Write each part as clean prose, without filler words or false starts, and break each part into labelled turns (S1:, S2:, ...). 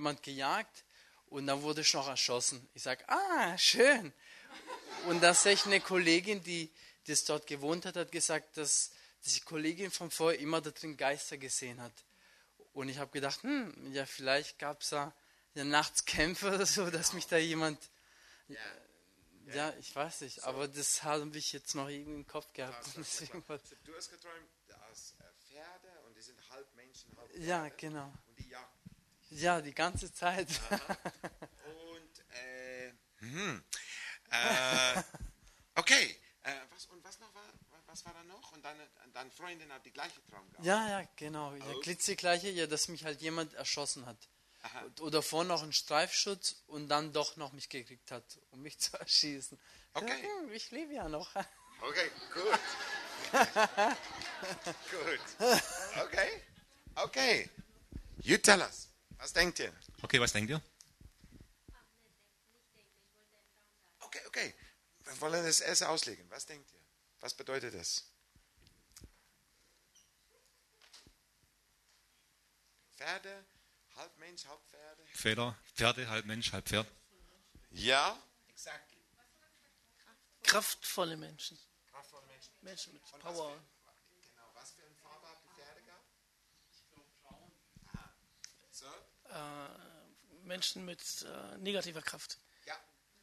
S1: jemand gejagt und dann wurde ich noch erschossen. Ich sage, schön. Und da sehe ich eine Kollegin, die das dort gewohnt hat, hat gesagt, dass die Kollegin von vorher immer da drin Geister gesehen hat. Und ich habe gedacht, ja, vielleicht gab es da nachts Kämpfe oder so, dass mich da jemand... Ja, ich weiß nicht, aber das habe ich jetzt noch irgendwie im Kopf gehabt.
S2: Du hast geträumt, dass Pferde und die sind halb Menschen, halb Pferde.
S1: Ja, genau.
S2: Und die jagen.
S1: Ja, die ganze Zeit.
S2: Und, okay. Was war da noch? Und deine Freundin hat die gleiche Traum gehabt?
S1: Ja, genau. Ja, glitzegleiche, ja, dass mich halt jemand erschossen hat. Aha. Oder vorher noch einen Streifschutz und dann doch noch mich gekriegt hat, um mich zu erschießen.
S2: Okay.
S1: Ja, ich lebe ja noch.
S2: Okay, gut. Gut. Okay. You tell us. Was denkt ihr?
S3: Okay, was denkt ihr?
S2: Okay. Wir wollen das erst auslegen. Was denkt ihr? Was bedeutet das? Pferde, halb Mensch, halb Pferde.
S3: Pferde, halb Mensch, halb Pferd.
S2: Ja.
S4: Exactly. Kraftvolle Menschen.
S2: Kraftvolle Menschen.
S4: Menschen mit Power.
S2: Was für eine Farbe haben die Pferde gehabt? Ich glaube braun. So?
S4: Menschen mit negativer Kraft.
S2: Ja.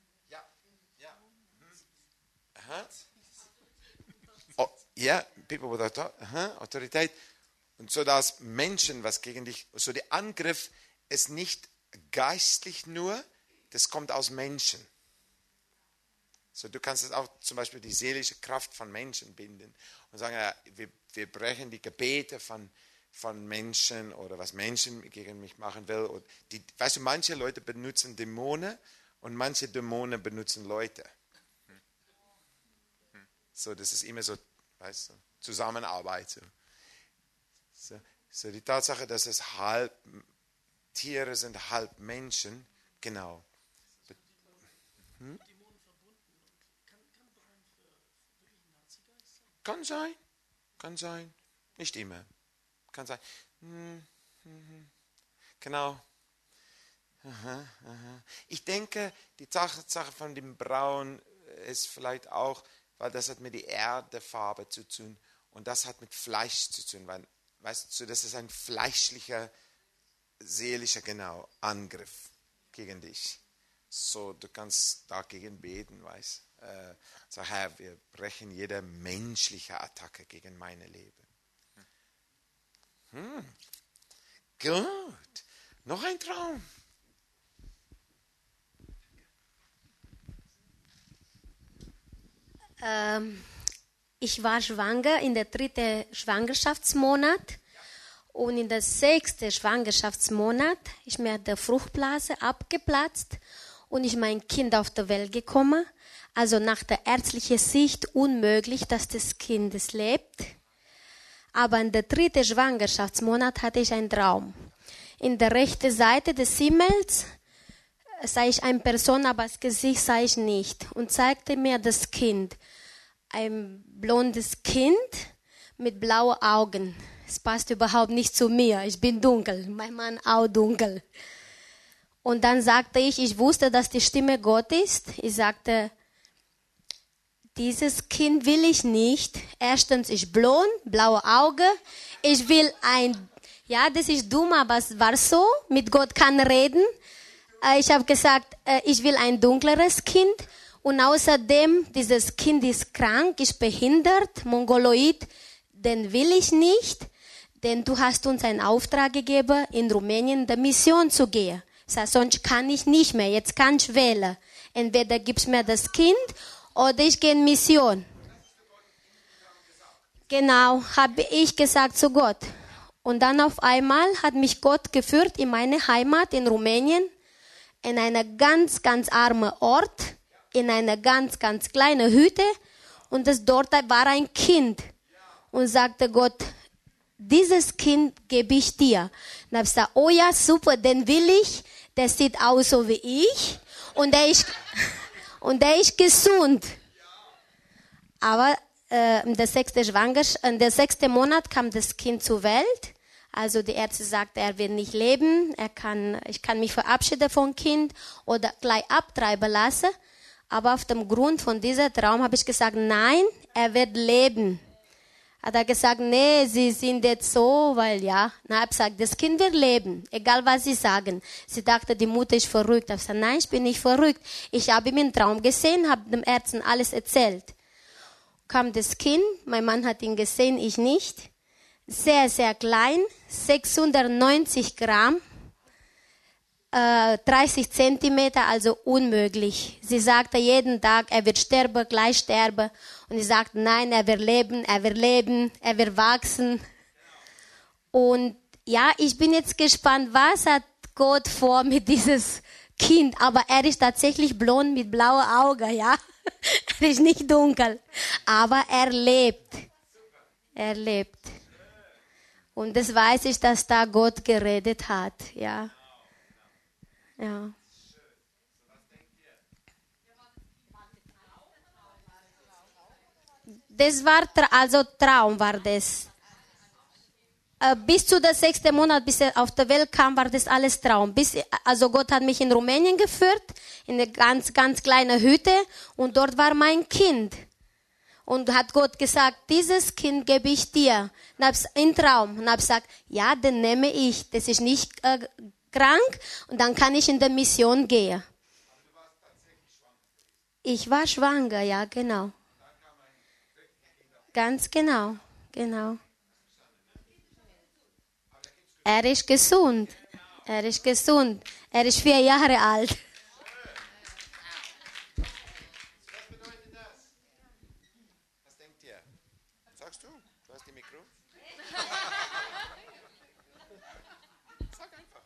S2: Oh, ja, people with Autorität. Und so dass Menschen, was gegen dich, so der Angriff ist nicht geistlich nur, das kommt aus Menschen. So, du kannst es auch zum Beispiel die seelische Kraft von Menschen binden und sagen, ja, wir brechen die Gebete von Menschen oder was Menschen gegen mich machen will. Und weißt du, manche Leute benutzen Dämonen und manche Dämonen benutzen Leute. So, das ist immer so, weißt du, Zusammenarbeit. So die Tatsache, dass es halb Tiere sind, halb Menschen, genau. Kann sein, nicht immer. Kann sein. Genau. Ich denke, die Tatsache von dem Braun ist vielleicht auch, weil das hat mit der Erdefarbe zu tun und das hat mit Fleisch zu tun, weil, weißt du, das ist ein fleischlicher, seelischer, Angriff gegen dich. So, du kannst dagegen beten, weißt du. Sag, Herr, wir brechen jede menschliche Attacke gegen mein Leben. Gut. Noch ein Traum.
S5: Ich war schwanger in der 3. Schwangerschaftsmonat und in der 6. Schwangerschaftsmonat ist mir die Fruchtblase abgeplatzt und ist mein Kind auf die Welt gekommen. Also nach der ärztlichen Sicht unmöglich, dass das Kind lebt. Aber in der 3. Schwangerschaftsmonat hatte ich einen Traum. In der rechten Seite des Himmels sah ich eine Person, aber das Gesicht sah ich nicht und zeigte mir das Kind. Ein blondes Kind mit blauen Augen. Es passt überhaupt nicht zu mir. Ich bin dunkel, mein Mann auch dunkel. Und dann sagte ich wusste, dass die Stimme Gott ist. Ich sagte, dieses Kind will ich nicht. Erstens ist blond, blaue Augen. Ich will das ist dumm, aber es war so. Mit Gott kann reden. Ich habe gesagt, ich will ein dunkleres Kind. Und außerdem, dieses Kind ist krank, ist behindert, mongoloid. Den will ich nicht, denn du hast uns einen Auftrag gegeben, in Rumänien in der Mission zu gehen. Ich sage, sonst kann ich nicht mehr, jetzt kann ich wählen. Entweder gibst du mir das Kind oder ich gehe in Mission. Genau, habe ich gesagt zu Gott. Und dann auf einmal hat mich Gott geführt in meine Heimat in Rumänien, in einen ganz, ganz armen Ort, in einer ganz, ganz kleinen Hütte. Und dort war ein Kind. Und sagte Gott, dieses Kind gebe ich dir. Und habe ich gesagt, oh ja, super, den will ich. Der sieht aus so wie ich. Und der ist gesund. Aber in der 6. Monat kam das Kind zur Welt. Also die Ärzte sagten, er wird nicht leben, ich kann mich verabschieden vom Kind oder gleich abtreiben lassen. Aber auf dem Grund von diesem Traum habe ich gesagt, nein, er wird leben. Hat er gesagt, nee, Sie sind jetzt so, weil ja. Na, ich habe gesagt, das Kind wird leben, egal was Sie sagen. Sie dachte, die Mutter ist verrückt. Ich habe gesagt, nein, ich bin nicht verrückt. Ich habe ihm einen Traum gesehen, habe dem Ärzten alles erzählt. Kam das Kind, mein Mann hat ihn gesehen, ich nicht. Sehr, sehr klein, 690 Gramm, 30 Zentimeter, also unmöglich. Sie sagte jeden Tag, er wird sterben, gleich sterben. Und ich sagte, nein, er wird leben, er wird wachsen. Und ja, ich bin jetzt gespannt, was hat Gott vor mit dieses Kind. Aber er ist tatsächlich blond mit blauen Augen, ja. Er ist nicht dunkel, aber er lebt. Er lebt. Und das weiß ich, dass da Gott geredet hat, ja. Ja. Das war, also Traum war das. Bis zu der 6. Monat, bis er auf die Welt kam, war das alles Traum. Also Gott hat mich in Rumänien geführt, in eine ganz, ganz kleine Hütte und dort war mein Kind. Und hat Gott gesagt, dieses Kind gebe ich dir. In Traum. Und habe gesagt, ja, den nehme ich. Das ist nicht krank und dann kann ich in die Mission gehen. Ich war schwanger, ja, genau. Ganz genau, genau. Er ist gesund. Er ist gesund. Er ist 4 Jahre alt.
S2: Was bedeutet das? Was denkt ihr? Sagst du? Du hast die Mikro? Sag einfach.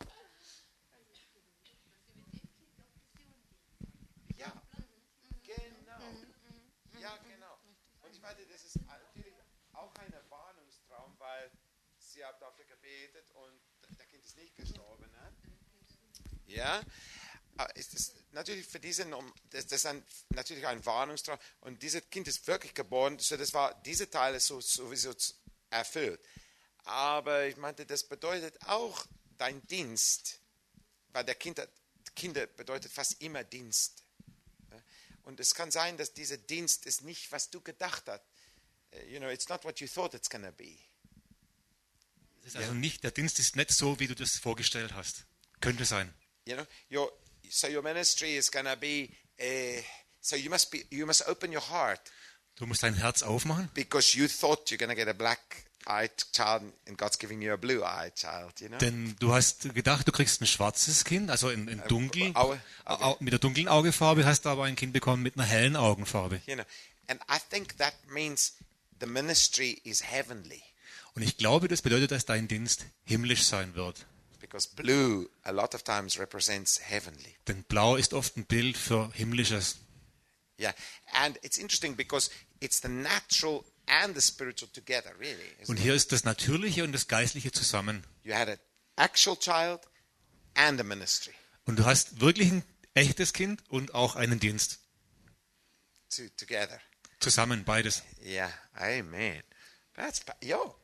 S2: Ja, genau. Ja, genau. Und ich meine, das ist natürlich auch ein Warnungstraum, weil sie hat dafür gebetet und der Kind ist nicht gestorben. Ne? Ja, ist das natürlich für diesen, das ist natürlich ein Warnungstraum und dieses Kind ist wirklich geboren, so das war, diese Teile sowieso erfüllt. Aber ich meinte, das bedeutet auch dein Dienst, weil Kinder bedeutet fast immer Dienst. Und es kann sein, dass dieser Dienst ist nicht, was du gedacht hast. You know, it's not what you thought it's gonna be.
S3: Das ist also nicht, der Dienst ist nicht so, wie du das vorgestellt hast. Könnte sein.
S2: You know, your ministry is gonna be. So you must open your heart
S3: Du musst dein Herz aufmachen,
S2: because you thought you're gonna get a black-eyed child, and God's giving you a blue-eyed child. You know.
S3: denn du hast gedacht, du kriegst ein schwarzes Kind, also in dunkel,
S2: Auge.
S3: mit der dunklen Augenfarbe, hast aber ein Kind bekommen mit einer hellen Augenfarbe.
S2: You know, and I think that means the ministry is heavenly
S3: Und ich glaube, das bedeutet, dass dein Dienst himmlisch sein wird.
S2: because blue a lot of times represents heavenly.
S3: Denn blau ist oft ein Bild für himmlisches.
S2: Yeah, and it's interesting because it's the natural and the spiritual together, really. Isn't
S3: Und
S2: it?
S3: hier ist das Natürliche und das Geistliche zusammen.
S2: You had an actual child and a ministry
S3: Und du hast wirklich ein echtes Kind und auch einen Dienst.
S2: together.
S3: Zusammen, beides.
S2: Yeah, amen. Yo.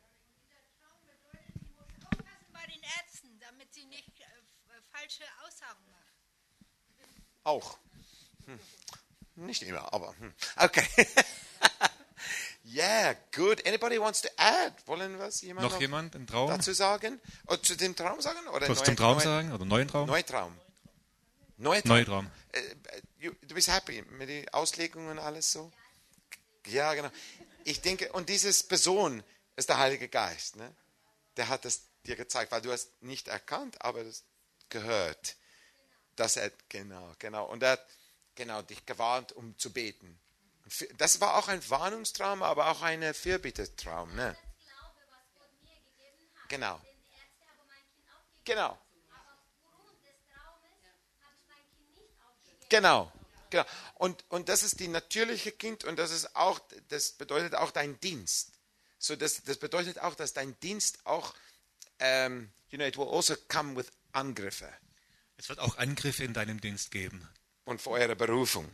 S6: Aufpassen bei den Ärzten, damit sie nicht falsche Aussagen machen.
S2: Auch. Nicht immer, aber. Okay. Yeah, good. Anybody wants to add? Wollen was jemand
S3: Noch jemand im Traum?
S2: dazu sagen? Oder zu dem Traum sagen? Oder
S3: Kurz zum Traum sagen oder neuen Traum?
S2: Neutraum.
S3: Neutraum.
S2: Du bist happy mit den Auslegungen und alles so? Ja, genau. Ich denke, und diese Person ist der Heilige Geist. Ne? Der hat es dir gezeigt, weil du hast nicht erkannt, aber das gehört. Dass er, genau. Und er hat dich gewarnt, um zu beten. Das war auch ein Warnungstraum, aber auch ein Fürbittetraum. Ne? Genau. Genau. Genau. Und das ist die natürliche Kind und das bedeutet auch dein Dienst. So das bedeutet auch, dass dein Dienst auch, it will also come with Angriffe
S3: Es wird auch Angriffe in deinem Dienst geben.
S2: und für eure Berufung.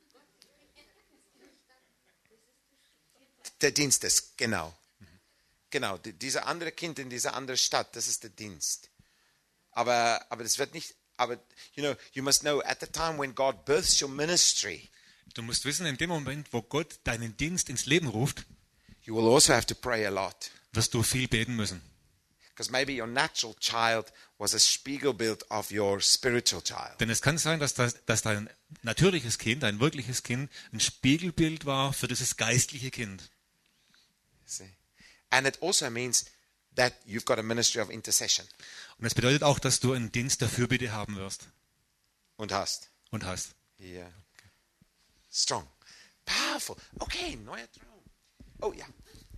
S2: Der Dienst ist, genau. genau, dieser andere Kind in dieser anderen Stadt, das ist der Dienst. Aber das wird nicht, aber, you must know, at the time when God births your ministry,
S3: Du musst wissen, in dem Moment, wo Gott deinen Dienst ins Leben ruft,
S2: you will also have to pray a lot.
S3: wirst du viel beten müssen.
S2: Because maybe your natural child was a spiegelbild of your spiritual child.
S3: Denn es kann sein, dass dein natürliches Kind, dein wirkliches Kind, ein Spiegelbild war für dieses geistliche Kind.
S2: See? And it also means that you've got a ministry of intercession.
S3: Und es bedeutet auch, dass du einen Dienst der Fürbitte haben wirst
S2: Und hast.
S3: und hast.
S2: Yeah. Strong. Powerful. Okay, neuer Traum. Oh ja.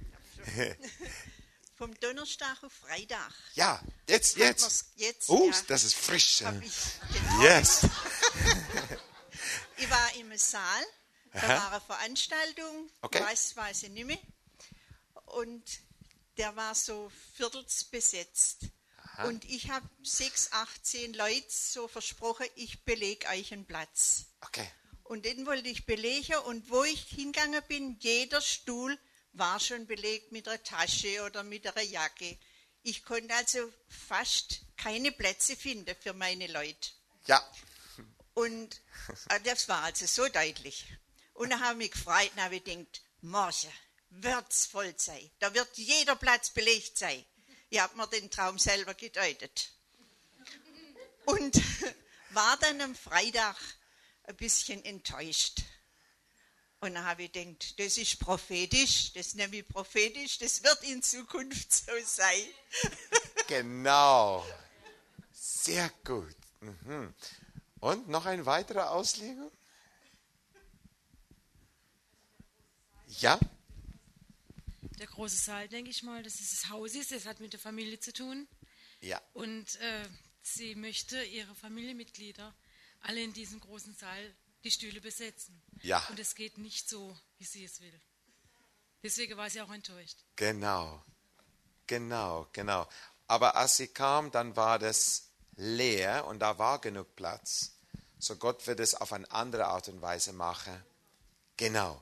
S6: Vom Donnerstag auf Freitag.
S2: Ja, jetzt.
S6: Jetzt,
S2: Oh,
S6: ja,
S2: das ist frisch.
S6: hab ich geträumt.
S2: Yes.
S6: Ich war im Saal, da war eine Veranstaltung,
S2: Okay.
S6: weiß ich nicht mehr. Und der war so viertels besetzt. Und ich habe 6, 18 Leute so versprochen, ich belege euch einen Platz.
S2: Okay.
S6: Und den wollte ich belegen und wo ich hingegangen bin, jeder Stuhl war schon belegt mit einer Tasche oder mit einer Jacke. Ich konnte also fast keine Plätze finden für meine Leute.
S2: Ja.
S6: Und das war also so deutlich. Und dann habe ich mich gefreut und habe gedacht, morgen wird es voll sein. Da wird jeder Platz belegt sein. Ich habe mir den Traum selber gedeutet. Und war dann am Freitag ein bisschen enttäuscht. Und dann habe ich gedacht, das ist prophetisch, das nehme ich prophetisch, das wird in Zukunft so sein.
S2: Genau. Sehr gut. Mhm. Und noch eine weitere Auslegung? Ja?
S7: Der große Saal, denke ich mal, dass es das Haus ist, das hat mit der Familie zu tun.
S2: Ja.
S7: Und sie möchte ihre Familienmitglieder alle in diesem großen Saal die Stühle besetzen.
S2: Ja.
S7: Und es geht nicht so, wie sie es will. Deswegen war sie auch enttäuscht.
S2: Genau. Aber als sie kam, dann war das leer und da war genug Platz. So Gott wird es auf eine andere Art und Weise machen. Genau.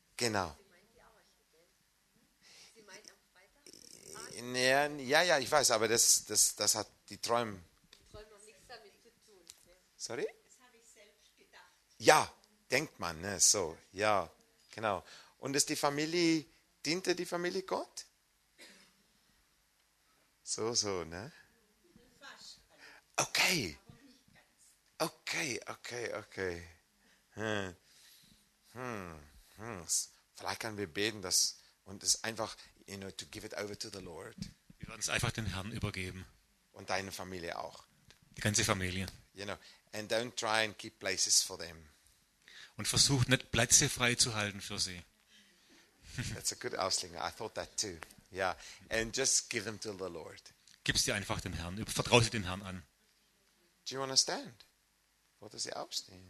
S2: Ja, ich weiß, aber das hat die Träume. Sorry?
S6: Das habe ich selbst gedacht.
S2: Ja, denkt man, ne? So, ja, genau. Und ist die Familie, diente die Familie Gott? So, ne? Okay. Vielleicht können wir beten, dass und es einfach, to give it over to the Lord.
S3: Wir werden es einfach dem Herrn übergeben.
S2: Und deine Familie auch.
S3: Die ganze Familie.
S2: And don't try and keep places for them.
S3: Und versucht nicht Plätze frei zu halten für sie.
S2: That's a good Auslegung. I thought that too. Yeah. And just give them to the Lord.
S3: Gib sie einfach dem Herrn. Vertraue sie dem Herrn an.
S2: Do you want to stand? Wollt Sie aufstehen?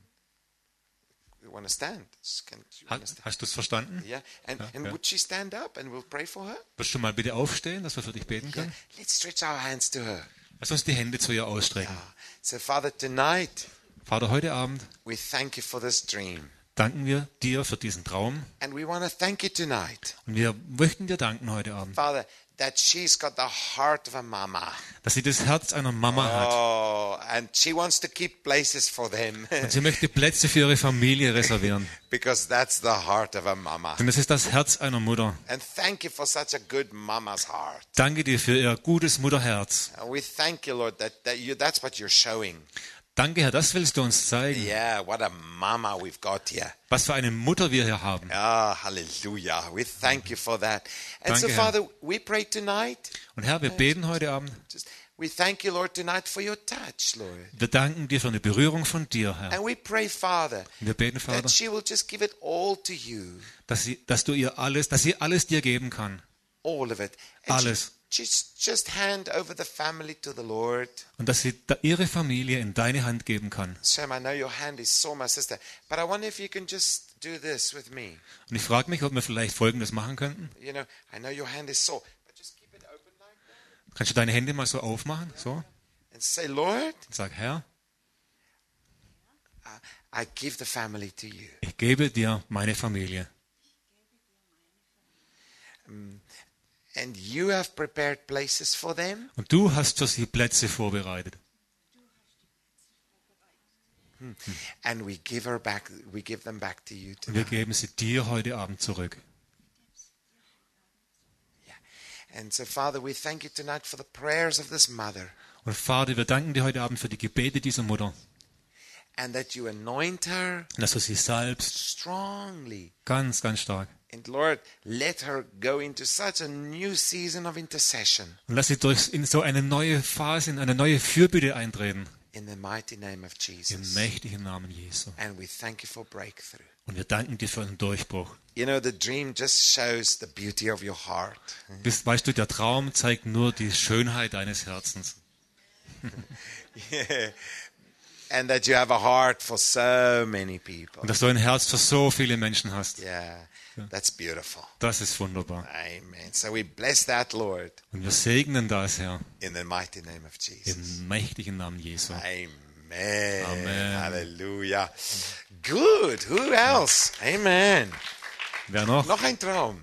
S2: You want to stand?
S3: Hast du es verstanden?
S2: Yeah. And would she stand up and we'll pray for her?
S3: Wirst du mal bitte aufstehen, dass wir für dich beten
S2: Yeah.
S3: können?
S2: Let's stretch our hands to her.
S3: Lass uns die Hände zu ihr ausstrecken.
S2: Yeah. So Father, tonight
S3: Vater, heute Abend
S2: we thank you for this dream.
S3: danken wir dir für diesen Traum.
S2: And we want to thank you tonight,
S3: Und wir möchten dir danken heute Abend,
S2: Father, that she's got the heart of a mama.
S3: dass sie das Herz einer Mama hat.
S2: Oh, and she wants to keep places for them
S3: Und sie möchte Plätze für ihre Familie reservieren.
S2: because that's the heart of a mama.
S3: Denn das ist das Herz einer Mutter.
S2: And thank you for such a good mama's heart.
S3: Danke dir für ihr gutes Mutterherz.
S2: And we thank you, Lord, that's what you're showing.
S3: Danke, Herr, das willst du uns zeigen.
S2: Yeah, what a mama we've got here.
S3: Was für eine Mutter wir hier haben.
S2: Ah, hallelujah. We thank you for that. And so,
S3: Danke, Herr.
S2: Father, we pray tonight.
S3: Und Herr, wir beten heute Abend.
S2: We thank you, Lord, tonight for your touch, Lord.
S3: Wir danken dir für eine Berührung von dir, Herr.
S2: And we pray, Father,
S3: Und wir beten, Vater,
S2: that she will just give it all to you.
S3: dass sie alles dir geben kann.
S2: All of it. And
S3: Alles.
S2: Just hand over the family to the Lord.
S3: Und dass sie ihre Familie in deine Hand geben kann.
S2: Sam, I know your hand is sore, my sister, but I wonder if you can just do this with me.
S3: Und ich frage mich, ob wir vielleicht Folgendes machen könnten.
S2: I know your hand is sore, but just keep it open like that.
S3: Kannst du deine Hände mal so aufmachen? So.
S2: And say, Lord,
S3: Und sag, Herr,
S2: I give the family to you.
S3: ich gebe dir meine Familie.
S2: And you have prepared places for them.
S3: Und du hast für sie Plätze vorbereitet.
S2: And we give them back to you
S3: Und wir
S2: tonight.
S3: geben sie dir heute Abend zurück.
S2: And so, Father, we thank you tonight for the prayers of this mother.
S3: Und Vater, wir danken dir heute Abend für die Gebete dieser Mutter.
S2: And that you anoint her
S3: Und dass du sie salbst,
S2: strongly.
S3: ganz, ganz stark.
S2: And Lord, let her go into such a new season of intercession.
S3: Und lass sie in so eine neue Phase, in eine neue Fürbitte eintreten.
S2: In the mighty name of
S3: Im
S2: Jesus.
S3: mächtigen Namen Jesu.
S2: And we thank you for breakthrough.
S3: Und wir danken dir für einen Durchbruch.
S2: You know, the dream just shows the beauty of your heart.
S3: Weißt du, der Traum zeigt nur die Schönheit deines Herzens.
S2: Yeah. And that you have a heart for so many people.
S3: Und dass du ein Herz für so viele Menschen hast.
S2: Yeah, that's beautiful.
S3: Das ist wunderbar.
S2: Amen. So we bless that, Lord,
S3: Und wir segnen das, Herr,
S2: in the mighty name of Jesus.
S3: im mächtigen Namen Jesu.
S2: Amen.
S3: Amen.
S2: Hallelujah. Good. Who else? Amen.
S3: Wer noch?
S2: Noch ein Traum.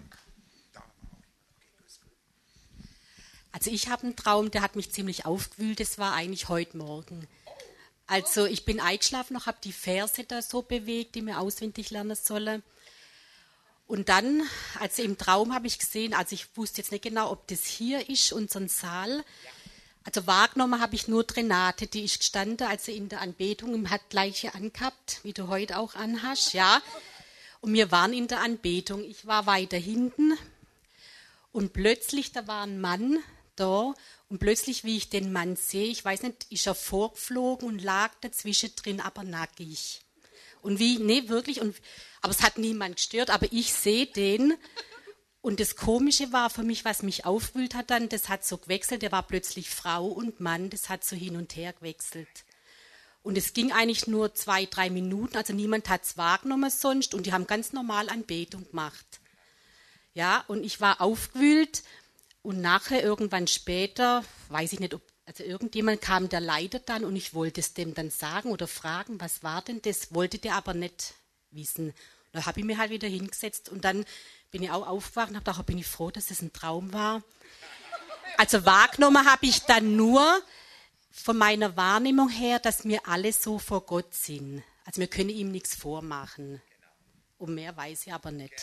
S8: Also ich habe einen Traum, der hat mich ziemlich aufgewühlt. Das war eigentlich heute Morgen. Also ich bin eingeschlafen noch, habe die Verse da so bewegt, die mir auswendig lernen sollen. Und dann, also im Traum habe ich gesehen, also ich wusste jetzt nicht genau, ob das hier ist, unseren Saal. Also wahrgenommen habe ich nur Renate, die ist gestanden, also in der Anbetung, hat gleiche angehabt, wie du heute auch anhast, ja. Und wir waren in der Anbetung. Ich war weiter hinten und plötzlich, da war ein Mann da und plötzlich, wie ich den Mann sehe, ich weiß nicht, ist er vorgeflogen und lag dazwischen drin, aber nackig. Und wie, nee, wirklich, aber es hat niemand gestört, aber ich sehe den. Und das Komische war für mich, was mich aufwühlt hat dann, das hat so gewechselt, der war plötzlich Frau und Mann, das hat so hin und her gewechselt. Und es ging eigentlich nur 2-3 Minuten, also niemand hat es wahrgenommen sonst und die haben ganz normal Anbetung gemacht. Ja, und ich war aufgewühlt und nachher irgendwann später, weiß ich nicht, also irgendjemand kam der Leiter dann und ich wollte es dem dann sagen oder fragen, was war denn das, wollte der aber nicht wissen. Da habe ich mir halt wieder hingesetzt und dann bin ich auch aufgewacht und habe gedacht, bin ich froh, dass es ein Traum war. Also wahrgenommen habe ich dann nur von meiner Wahrnehmung her, dass wir alle so vor Gott sind. Also wir können ihm nichts vormachen. Und mehr weiß ich aber nicht.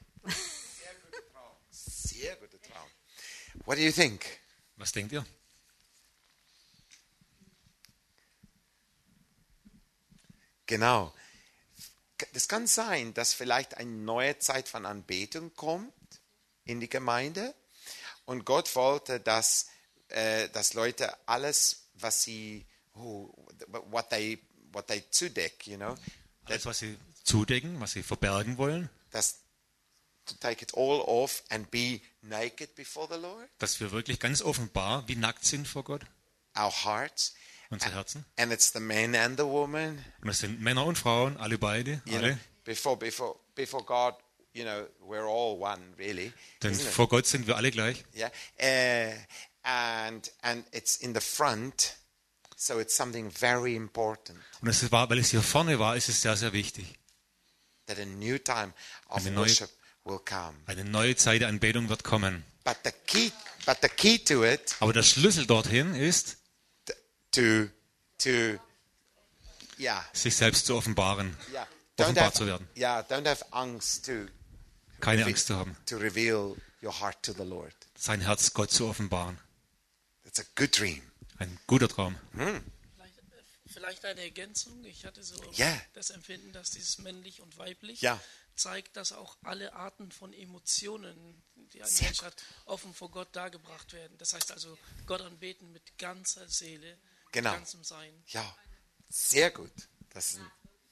S2: Sehr guter Traum. What do you think?
S3: Was denkt ihr?
S2: Genau. Es kann sein, dass vielleicht eine neue Zeit von Anbetung kommt in die Gemeinde und Gott wollte, dass Leute alles, was sie, what they zudeck, you know,
S3: Alles, was sie zudecken, was sie verbergen wollen,
S2: to take it all off and be naked before the Lord,
S3: dass wir wirklich ganz offenbar wie nackt sind vor Gott,
S2: our hearts,
S3: unsere Herzen.
S2: and it's the man and the woman,
S3: Und es sind Männer und Frauen, alle beide,
S2: you know,
S3: alle.
S2: before God, you know, we're all one, really.
S3: Denn
S2: isn't it?
S3: vor Gott sind wir alle gleich.
S2: Yeah, and it's in the front, so it's something very important
S3: Und es war, weil es hier vorne war, ist es sehr, sehr wichtig.
S2: that a new time of
S3: Eine neue-
S2: worship will come.
S3: Eine neue Zeit der Anbetung wird kommen.
S2: But the key to it,
S3: Aber der Schlüssel dorthin ist,
S2: to yeah,
S3: sich selbst zu offenbaren,
S2: yeah,
S3: offenbar zu werden.
S2: don't have angst to
S3: Keine Angst zu haben,
S2: to reveal your heart to the Lord.
S3: sein Herz Gott zu offenbaren.
S2: That's a good dream.
S3: Ein guter Traum.
S4: Vielleicht eine Ergänzung. Ich hatte so
S2: Ja.
S4: das Empfinden, dass dieses männlich und weiblich
S2: Ja.
S4: zeigt, dass auch alle Arten von Emotionen, die ein
S2: Sehr
S4: Mensch hat, offen vor Gott dargebracht werden. Das heißt also, Gott anbeten mit ganzer Seele,
S2: Genau.
S4: mit ganzem Sein.
S2: Ja, sehr gut. Das ist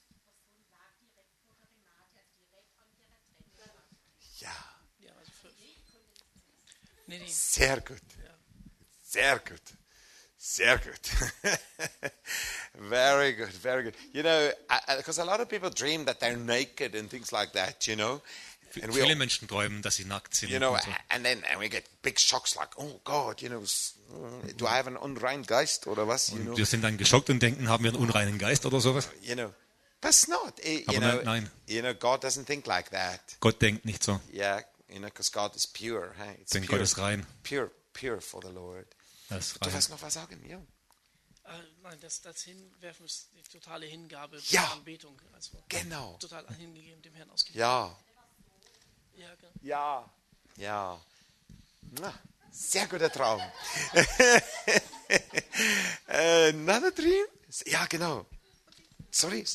S2: ja,
S4: Ja, also nee.
S2: sehr gut. Sehr gut. Sehr gut. Very good, very good. You know, because a lot of people dream that they're naked and things like that, you know. And we
S3: Viele
S2: all,
S3: Menschen träumen, dass sie nackt sind.
S2: you know,
S3: und so.
S2: and we get big shocks like, oh God, you know, do I have an unrein Geist oder was, you know?
S3: Wir sind dann geschockt und denken, haben wir einen unreinen Geist oder sowas?
S2: You know, that's not, you
S3: Aber
S2: know,
S3: nein.
S2: you know, God doesn't think like that.
S3: Gott denkt nicht so.
S2: Yeah, You know, because God is pure. Hey? It's
S3: Denn
S2: pure,
S3: Gott ist rein.
S2: pure for the Lord.
S3: Er ist
S2: Du
S3: rein.
S2: willst noch was sagen? Ja.
S4: Nein, das Hinwerfen ist die totale Hingabe,
S2: Ja.
S4: Anbetung. Also
S2: Genau.
S4: total hingegeben, dem Herrn ausgegeben.
S2: Ja.
S4: Ja, genau.
S2: Ja. Ja. Na, sehr guter Traum. Another dream? Ja, genau. Sorry.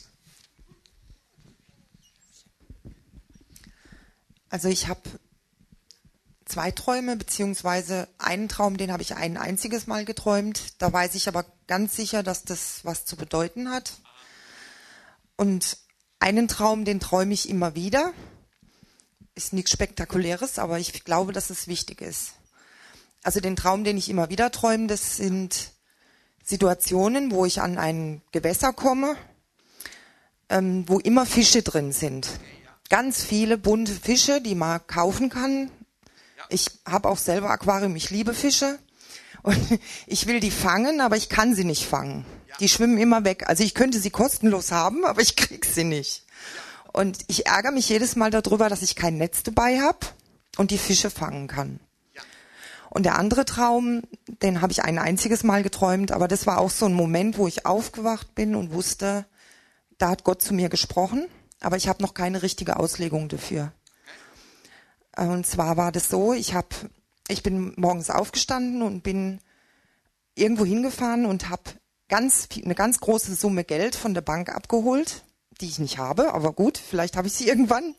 S9: Also ich habe 2 Träume, beziehungsweise einen Traum, den habe ich ein einziges Mal geträumt. Da weiß ich aber ganz sicher, dass das was zu bedeuten hat. Und einen Traum, den träume ich immer wieder. Ist nichts Spektakuläres, aber ich glaube, dass es wichtig ist. Also den Traum, den ich immer wieder träume, das sind Situationen, wo ich an ein Gewässer komme, wo immer Fische drin sind. Ganz viele bunte Fische, die man kaufen kann. Ich habe auch selber Aquarium, ich liebe Fische. Und ich will die fangen, aber ich kann sie nicht fangen. Die schwimmen immer weg. Also ich könnte sie kostenlos haben, aber ich krieg sie nicht. Und ich ärgere mich jedes Mal darüber, dass ich kein Netz dabei habe und die Fische fangen kann. Und der andere Traum, den habe ich ein einziges Mal geträumt, aber das war auch so ein Moment, wo ich aufgewacht bin und wusste, da hat Gott zu mir gesprochen, aber ich habe noch keine richtige Auslegung dafür. Und zwar war das so, ich bin morgens aufgestanden und bin irgendwo hingefahren und habe eine ganz große Summe Geld von der Bank abgeholt, die ich nicht habe, aber gut, vielleicht habe ich sie irgendwann.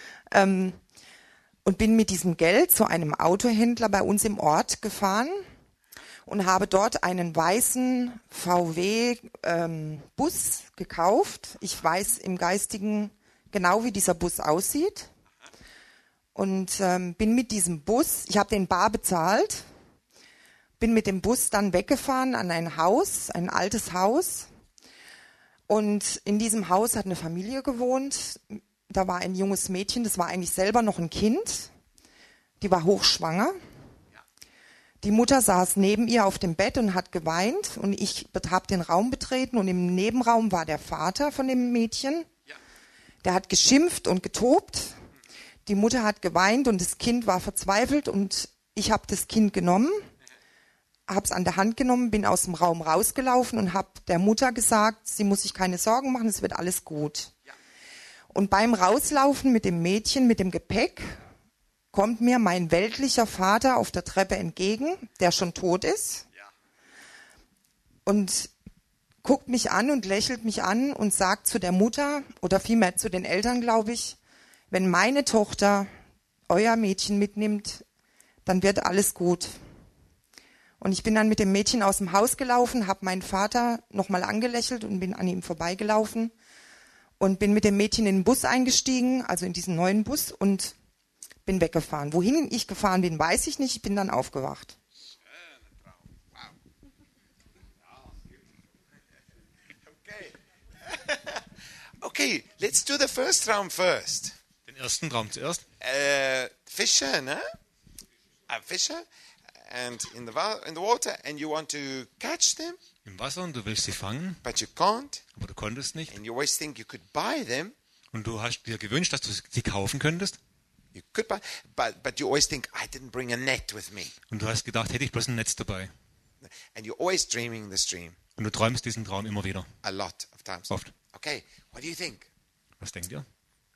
S9: Und bin mit diesem Geld zu einem Autohändler bei uns im Ort gefahren und habe dort einen weißen VW Bus gekauft. Ich weiß im Geistigen genau, wie dieser Bus aussieht. Und bin mit diesem Bus, ich habe den bar bezahlt, bin mit dem Bus dann weggefahren an ein Haus, ein altes Haus. Und in diesem Haus hat eine Familie gewohnt. Da war ein junges Mädchen, das war eigentlich selber noch ein Kind. Die war hochschwanger. Die Mutter saß neben ihr auf dem Bett und hat geweint. Und ich habe den Raum betreten und im Nebenraum war der Vater von dem Mädchen. Der hat geschimpft und getobt. Die Mutter hat geweint und das Kind war verzweifelt. Und ich habe das Kind genommen, habe es an der Hand genommen, bin aus dem Raum rausgelaufen und habe der Mutter gesagt, sie muss sich keine Sorgen machen, es wird alles gut. Und beim Rauslaufen mit dem Mädchen, mit dem Gepäck, kommt mir mein weltlicher Vater auf der Treppe entgegen, der schon tot ist. Und guckt mich an und lächelt mich an und sagt zu der Mutter, oder vielmehr zu den Eltern, glaube ich, wenn meine Tochter euer Mädchen mitnimmt, dann wird alles gut. Und ich bin dann mit dem Mädchen aus dem Haus gelaufen, habe meinen Vater nochmal angelächelt und bin an ihm vorbeigelaufen und bin mit dem Mädchen in den Bus eingestiegen, also in diesen neuen Bus, und bin weggefahren. Wohin ich gefahren bin, weiß ich nicht. Ich bin dann aufgewacht.
S2: Okay, let's do the first Traum first.
S3: Den ersten Traum zuerst.
S2: Fisher, ne? Fisher, and in the water, and you want to catch them,
S3: Im Wasser und du willst sie fangen,
S2: but you can't,
S3: aber du konntest nicht.
S2: and you always think you could buy them.
S3: Und du hast dir gewünscht, dass du sie kaufen könntest.
S2: You could buy, but you always think, I didn't bring a net with me,
S3: Und du hast gedacht, hätte ich bloß ein Netz dabei.
S2: and you're always dreaming this dream
S3: Und du träumst diesen Traum immer wieder.
S2: a lot of times.
S3: Oft.
S2: Okay, what do you think?
S3: Was denkt ihr?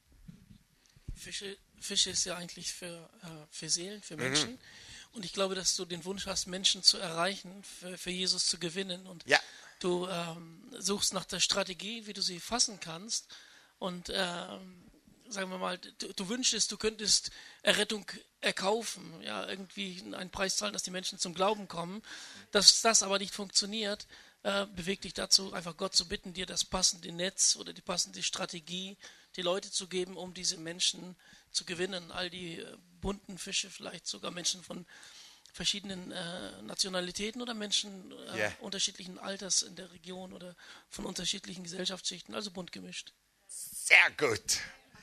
S4: Fische ist ja eigentlich für Seelen, für Menschen. Und ich glaube, dass du den Wunsch hast, Menschen zu erreichen, für Jesus zu gewinnen. Und
S2: Ja.
S4: du suchst nach der Strategie, wie du sie fassen kannst. Und sagen wir mal, du wünschst, du könntest Errettung erkaufen, ja, irgendwie einen Preis zahlen, dass die Menschen zum Glauben kommen. Dass das aber nicht funktioniert, bewegt dich dazu, einfach Gott zu bitten, dir das passende Netz oder die passende Strategie, die Leute zu geben, um diese Menschen zu gewinnen. All die bunten Fische, vielleicht sogar Menschen von verschiedenen Nationalitäten oder Menschen unterschiedlichen Alters in der Region oder von unterschiedlichen Gesellschaftsschichten, also bunt gemischt.
S2: Sehr gut.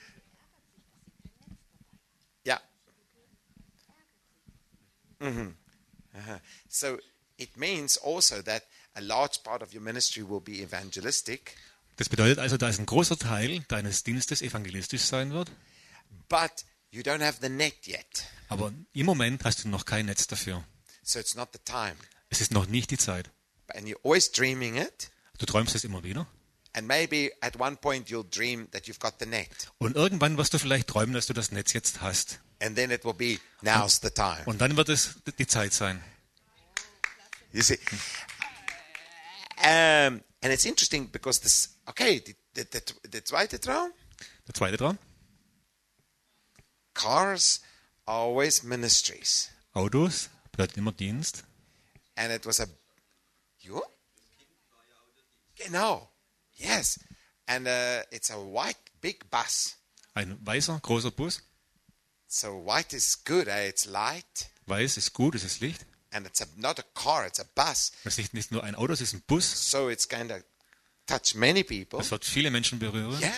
S2: Ja. So it means also that a large part of your ministry will be evangelistic,
S3: Das bedeutet also, dass ein großer Teil deines Dienstes evangelistisch sein wird.
S2: but you don't have the net yet.
S3: Aber im Moment hast du noch kein Netz dafür.
S2: So it's not the time.
S3: Es ist noch nicht die Zeit.
S2: And you're always dreaming it.
S3: Du träumst es immer wieder.
S2: And maybe at one point you'll dream that you've got the net.
S3: Und irgendwann wirst du vielleicht träumen, dass du das Netz jetzt hast.
S2: And then it will be, now's the time.
S3: Und dann wird es die Zeit sein.
S2: You see? And it's interesting because this, okay, the zweite Traum,
S3: Der zweite Traum.
S2: cars are always ministries.
S3: Autos bedeutet immer Dienst.
S2: And it was you? Genau. Yes. And it's a white, big bus.
S3: Ein weißer, großer Bus.
S2: So white is good, it's light.
S3: Weiß ist gut, es ist Licht.
S2: And it's not a car, it's a bus.
S3: Es ist nicht nur ein Auto, es ist ein Bus.
S2: So it's kind of touch many people.
S3: Es wird viele Menschen berühren.
S2: Yeah.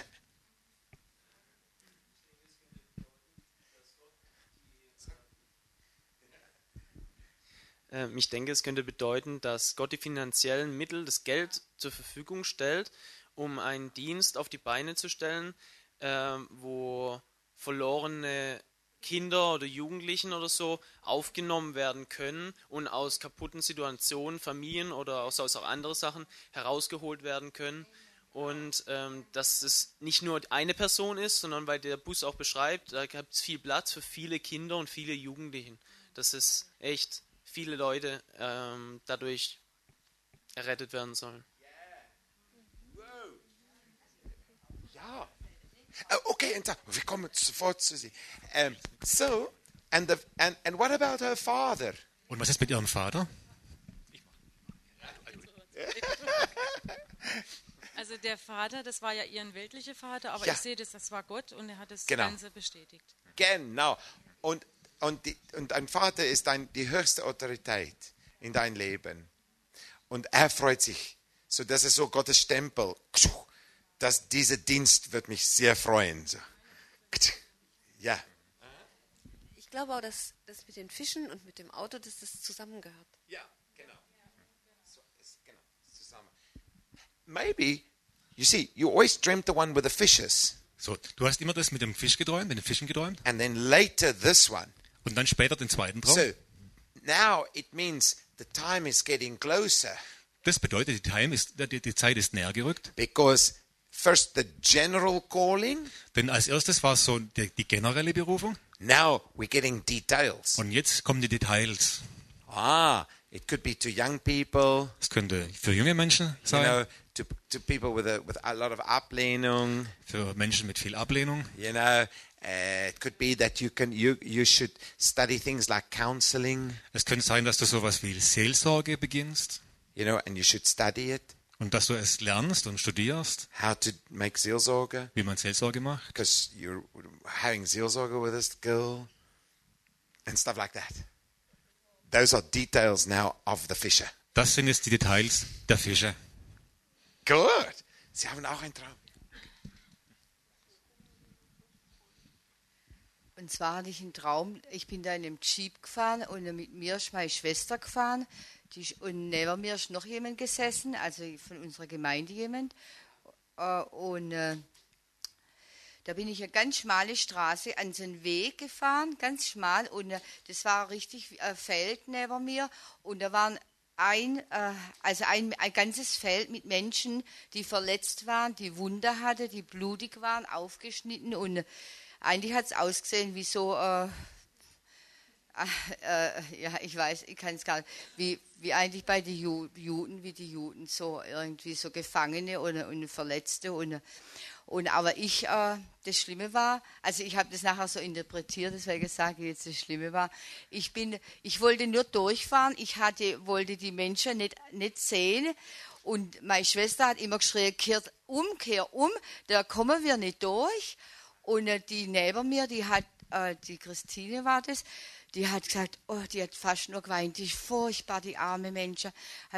S10: Ich denke, es könnte bedeuten, dass Gott die finanziellen Mittel, das Geld zur Verfügung stellt, um einen Dienst auf die Beine zu stellen, wo verlorene Kinder oder Jugendlichen oder so aufgenommen werden können und aus kaputten Situationen, Familien oder aus auch andere Sachen herausgeholt werden können. Und dass es nicht nur eine Person ist, sondern weil der Bus auch beschreibt, da gibt es viel Platz für viele Kinder und viele Jugendlichen. Das ist echt viele Leute dadurch errettet werden sollen.
S2: Ja. Okay, und wir kommen sofort zu sie. So, and what about her father?
S3: Und was ist mit ihrem Vater?
S7: Also der Vater, das war ja ihren weltlicher Vater, aber
S2: Ja.
S7: ich sehe das war Gott und er hat das
S2: Genau.
S7: Ganze bestätigt.
S2: Genau. Und dein Vater ist die höchste Autorität in dein Leben. Und er freut sich. So, das ist so Gottes Stempel. Dass dieser Dienst wird mich sehr freuen. So. Ja.
S11: Ich glaube auch, dass das mit den Fischen und mit dem Auto, dass das zusammengehört.
S2: Ja, genau. So, genau, zusammen. Maybe, you see, you always dreamt the one with the fishes.
S3: So, du hast immer das mit dem Fisch geträumt, mit den Fischen geträumt.
S2: And then later this one.
S3: Und dann später den zweiten Traum.
S2: So, now it means the time is getting closer.
S3: Das bedeutet, die Zeit ist näher gerückt.
S2: Because first the general calling.
S3: Denn als erstes war es so die generelle Berufung.
S2: Now we're getting details.
S3: Und jetzt kommen die Details.
S2: It could be to young people.
S3: Es könnte für junge Menschen sein.
S2: You know, to people with a lot of Ablehnung.
S3: Für Menschen mit viel Ablehnung.
S2: You know, it could be that you should study things like counseling.
S3: Es könnte sein, dass du sowas wie Seelsorge beginnst.
S2: You know, and you should study it.
S3: Und dass du es lernst und studierst.
S2: How to make Seelsorge.
S3: Wie man Seelsorge macht.
S2: Because you're having Seelsorge with this girl. And stuff like that. Those are details now of the fisher.
S3: Das sind jetzt die Details der Fische.
S2: Gut. Sie haben auch einen Traum.
S12: Und zwar hatte ich einen Traum, ich bin da in einem Jeep gefahren und mit mir ist meine Schwester gefahren und neben mir ist noch jemand gesessen, also von unserer Gemeinde jemand. Und da bin ich eine ganz schmale Straße an so einen Weg gefahren, ganz schmal, und das war richtig ein Feld neben mir und da waren ein ganzes Feld mit Menschen, die verletzt waren, die Wunder hatten, die blutig waren, aufgeschnitten, und eigentlich hat es ausgesehen wie so, ja, ich weiß, ich kann es gar nicht, wie eigentlich bei den Juden, wie die Juden, so irgendwie so Gefangene und Verletzte und aber das Schlimme war, also ich habe das nachher so interpretiert, deswegen sage ich jetzt, das Schlimme war, ich wollte nur durchfahren, ich wollte die Menschen nicht sehen, und meine Schwester hat immer geschrien, kehr um, da kommen wir nicht durch. Und die neben mir, die Christine war das, die hat gesagt, oh, die hat fast nur geweint, die ist furchtbar, die arme Menschen.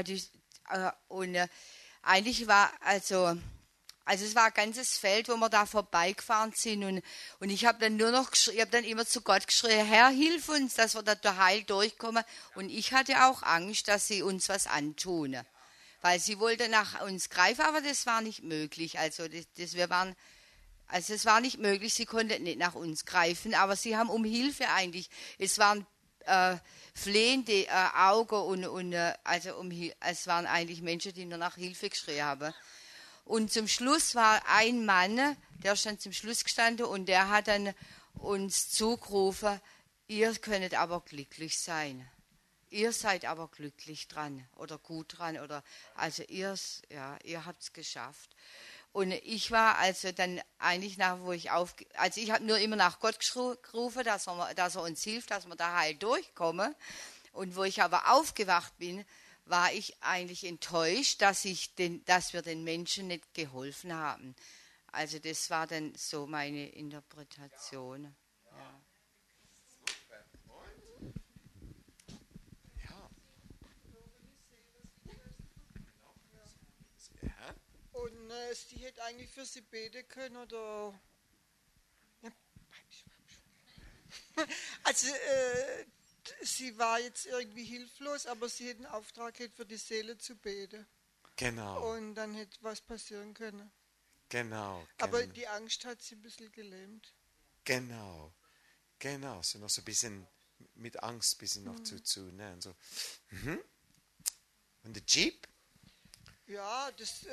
S12: Eigentlich war also es war ein ganzes Feld, wo wir da vorbeigefahren sind, und ich habe dann dann immer zu Gott geschrien, Herr, hilf uns, dass wir da heil durchkommen, und ich hatte auch Angst, dass sie uns was antun, weil sie wollte nach uns greifen, aber das war nicht möglich, also wir waren Also es war nicht möglich, sie konnten nicht nach uns greifen, aber sie haben um Hilfe eigentlich. Es waren flehende Augen und es waren eigentlich Menschen, die nur nach Hilfe geschrien haben. Und zum Schluss war ein Mann, der stand zum Schluss gestanden und der hat dann uns zugerufen, ihr könnt aber glücklich sein. Ihr seid aber glücklich dran oder gut dran oder also ihr habt es geschafft. Und ich war also dann eigentlich ich habe nur immer nach Gott gerufen, dass er uns hilft, dass wir da heil durchkommen. Und wo ich aber aufgewacht bin, war ich eigentlich enttäuscht, dass wir den Menschen nicht geholfen haben. Also das war dann so meine Interpretation. Ja.
S13: Und sie hätte eigentlich für sie beten können, oder? Ja. Also, sie war jetzt irgendwie hilflos, aber sie hätte einen Auftrag gehabt, für die Seele zu beten.
S2: Genau.
S13: Und dann hätte was passieren können.
S2: Genau.
S13: Aber die Angst hat sie ein bisschen gelähmt.
S2: Genau. So noch so ein bisschen mit Angst ein bisschen noch zu ne? Und so. Und der Jeep?
S13: Ja,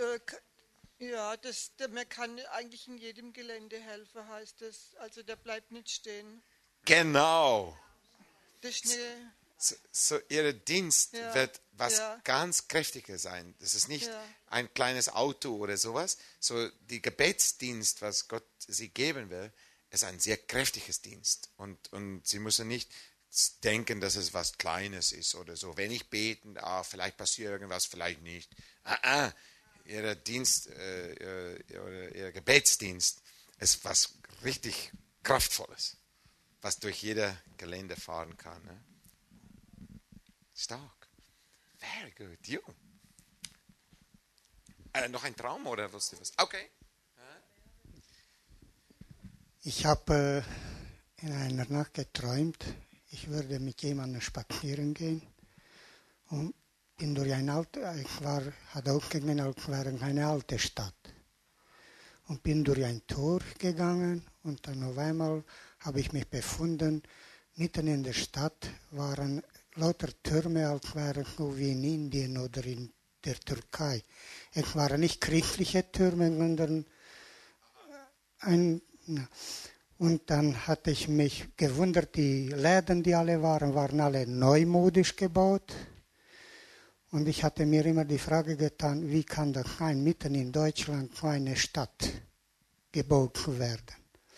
S13: man kann eigentlich in jedem Gelände helfen, heißt es. Also der bleibt nicht stehen.
S2: Genau.
S13: Das ist eine
S2: So ihr Dienst wird was ganz Kräftiges sein. Das ist nicht ein kleines Auto oder sowas. So die Gebetsdienst, was Gott sie geben will, ist ein sehr kräftiges Dienst. Und sie müssen nicht denken, dass es was Kleines ist oder so. Wenn ich beten, vielleicht passiert irgendwas, vielleicht nicht. Ihr Dienst, ihr Gebetsdienst ist was richtig Kraftvolles, was durch jeder Gelände fahren kann. Ne? Stark. Very good. You. Noch ein Traum oder was? Okay.
S14: Ich habe in einer Nacht geträumt, ich würde mit jemandem spazieren gehen und bin durch eine alte Stadt und bin durch ein Tor gegangen und dann auf einmal habe ich mich befunden, mitten in der Stadt waren lauter Türme, als wären so wie in Indien oder in der Türkei. Es waren nicht christliche Türme, sondern und dann hatte ich mich gewundert, die Läden, die alle waren alle neumodisch gebaut. Und ich hatte mir immer die Frage getan, wie kann das sein, mitten in Deutschland so eine Stadt gebaut werden.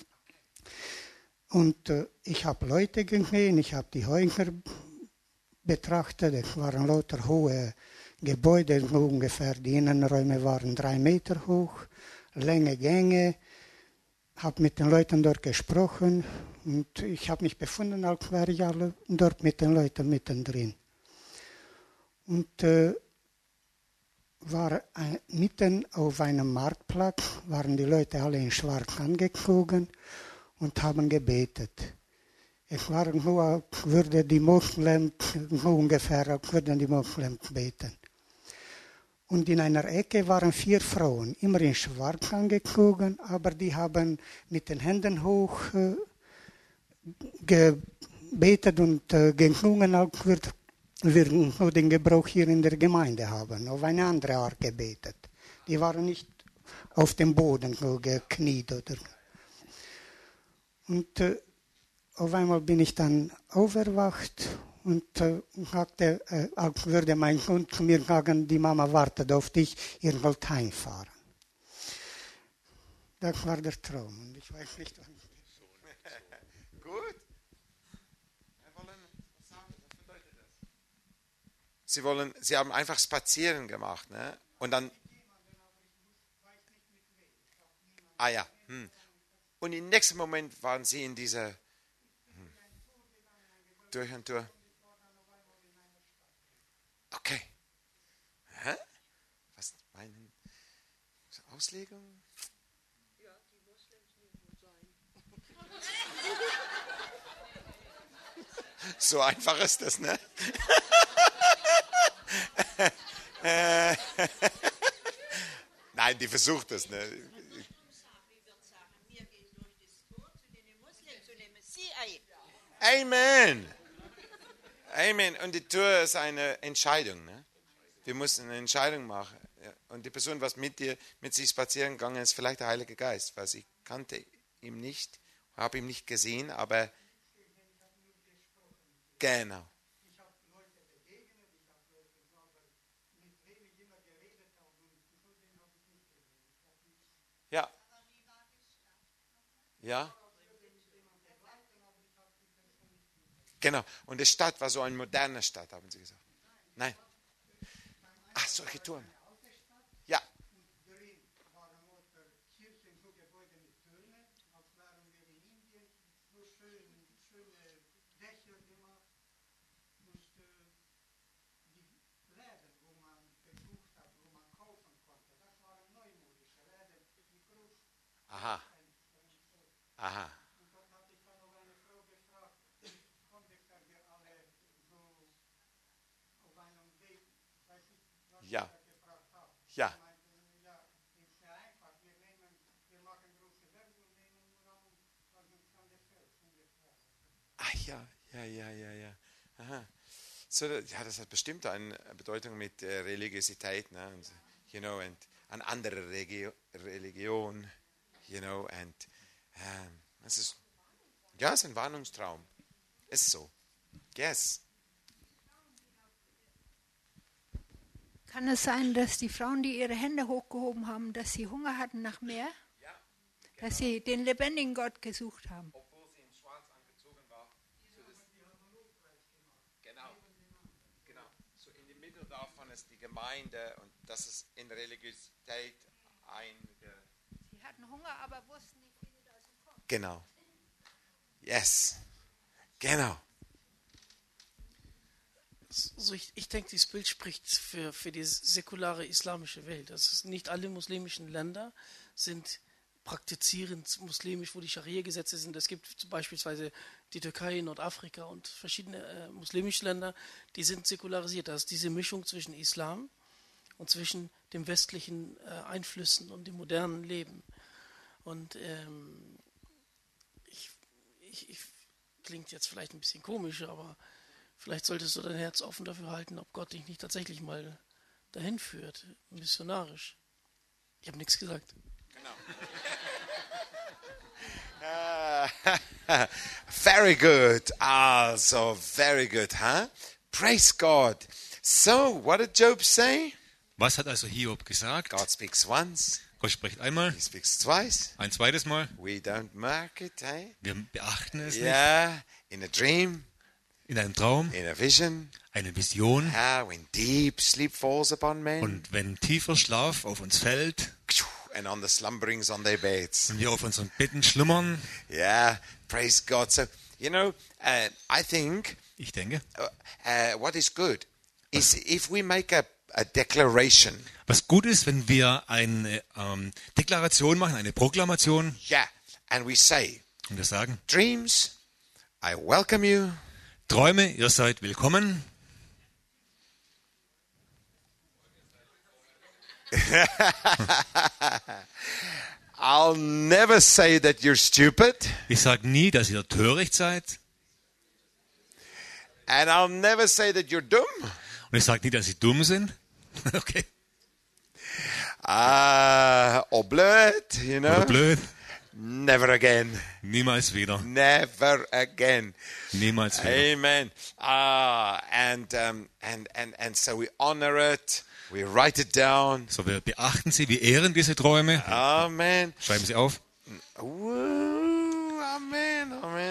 S14: Und ich habe Leute gesehen, ich habe die Häuser betrachtet, es waren lauter hohe Gebäude, ungefähr die Innenräume waren 3 Meter hoch, lange Gänge. Habe mit den Leuten dort gesprochen und ich habe mich befunden, als wäre ich alle dort mit den Leuten mittendrin. Und war mitten auf einem Marktplatz, waren die Leute alle in Schwarz angezogen und haben gebetet. Es war nur, als würden die Moslems beten. Und in einer Ecke waren 4 Frauen, immer in Schwarz angezogen, aber die haben mit den Händen hoch gebetet und gesungen, als würden wir den Gebrauch hier in der Gemeinde haben, auf eine andere Art gebetet. Die waren nicht auf dem Boden gekniet. Und auf einmal bin ich dann aufgewacht und sagte, als würde mein Hund zu mir sagen, die Mama wartet auf dich, ihr wollt heimfahren. Das war der Traum und ich weiß nicht, was
S2: Gut. Sie haben einfach spazieren gemacht, ne? Und dann. Und im nächsten Moment waren Sie in dieser durch und durch. Okay. Was meinen Auslegung?
S13: Ja, die Moslems mögen sein.
S2: So einfach ist das, ne? Nein, die versucht es, ne? Amen. Amen. Und die Tour ist eine Entscheidung. Ne? Wir müssen eine Entscheidung machen. Ja. Und die Person, was mit sich spazieren gegangen ist, vielleicht der Heilige Geist, weil ich kannte ihn nicht, habe ihn nicht gesehen, aber genau. Ja. Ja. Genau. Und die Stadt war so eine moderne Stadt, haben Sie gesagt. Nein. Ach, solche Turme. Ja. Aha. Aha. Ja. Ja. Ach ja, ja. Aha. So, ja, das hat bestimmt eine Bedeutung mit Religiosität, ne? Und, und eine andere Religion, und es ist, ja, es ist ein Warnungstraum. Ist so. Yes.
S15: Kann es sein, dass die Frauen, die ihre Hände hochgehoben haben, dass sie Hunger hatten nach mehr? Ja, genau. Dass sie den lebendigen Gott gesucht haben?
S2: Obwohl sie in Schwarz angezogen war. Genau. So in der Mitte davon ist die Gemeinde und das ist in Religiosität
S15: Sie hatten Hunger, aber wussten nicht, wie sie dazu kommen.
S2: Genau. Yes. Genau.
S4: So, ich denke, dieses Bild spricht für die säkulare islamische Welt. Also nicht alle muslimischen Länder sind praktizierend muslimisch, wo die Scharia-Gesetze sind. Es gibt beispielsweise die Türkei, Nordafrika und verschiedene muslimische Länder, die sind säkularisiert. Da ist diese Mischung zwischen Islam und zwischen den westlichen Einflüssen und dem modernen Leben. Und ich klingt jetzt vielleicht ein bisschen komisch, aber vielleicht solltest du dein Herz offen dafür halten, ob Gott dich nicht tatsächlich mal dahin führt, missionarisch. Ich habe nichts gesagt.
S2: Genau. Very good. Also, very good, huh? Praise God. So, what did Job say?
S3: Was hat also Hiob gesagt?
S2: God speaks once.
S3: Gott spricht einmal.
S2: He speaks twice.
S3: Ein zweites Mal.
S2: We don't mark it, eh?
S3: Wir beachten es
S2: nicht. In a dream.
S3: In einem Traum.
S2: In a vision.
S3: Eine Vision.
S2: When deep sleep falls upon men.
S3: Und wenn tiefer Schlaf auf uns fällt.
S2: And on the slumberings on their beds.
S3: Und wir auf unseren Betten schlummern.
S2: Yeah, praise God. So, I think.
S3: Ich denke.
S2: What is good is if we make a declaration.
S3: Was gut ist, wenn wir eine Deklaration machen, eine Proklamation.
S2: Yeah, and we say.
S3: Und wir sagen.
S2: Dreams, I welcome you.
S3: Träume, ihr seid willkommen.
S2: I'll never say that you're stupid.
S3: Ich sage nie, dass ihr töricht seid.
S2: And I'll never say that you're dumb.
S3: Und ich sage nie, dass sie dumm sind. Okay.
S2: Or blöd,
S3: Oder blöd.
S2: Never again.
S3: Niemals wieder.
S2: Never again.
S3: Niemals wieder.
S2: Amen. And so we honor it. We write it down.
S3: So, wir beachten sie, wir ehren diese Träume.
S2: Amen.
S3: Schreiben sie auf.
S2: Amen.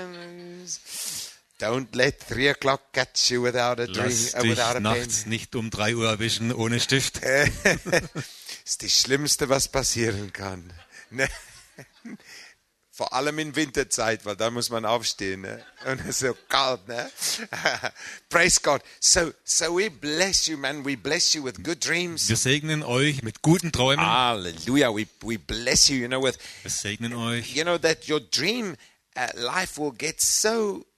S2: Don't let 3 o'clock catch you without a dream,
S3: Lass dich
S2: without a
S3: nachts
S2: pen.
S3: nicht um 3 Uhr erwischen ohne Stift.
S2: Ist das Schlimmste, was passieren kann. Ne? Vor allem in Winterzeit, weil da muss man aufstehen. Ne? Und es ist so kalt. Ne? Praise God. So we bless you, man. We bless you with good dreams.
S3: Wir segnen euch mit guten Träumen.
S2: Hallelujah. We bless you, with.
S3: Wir segnen euch.
S2: That your dream life will get so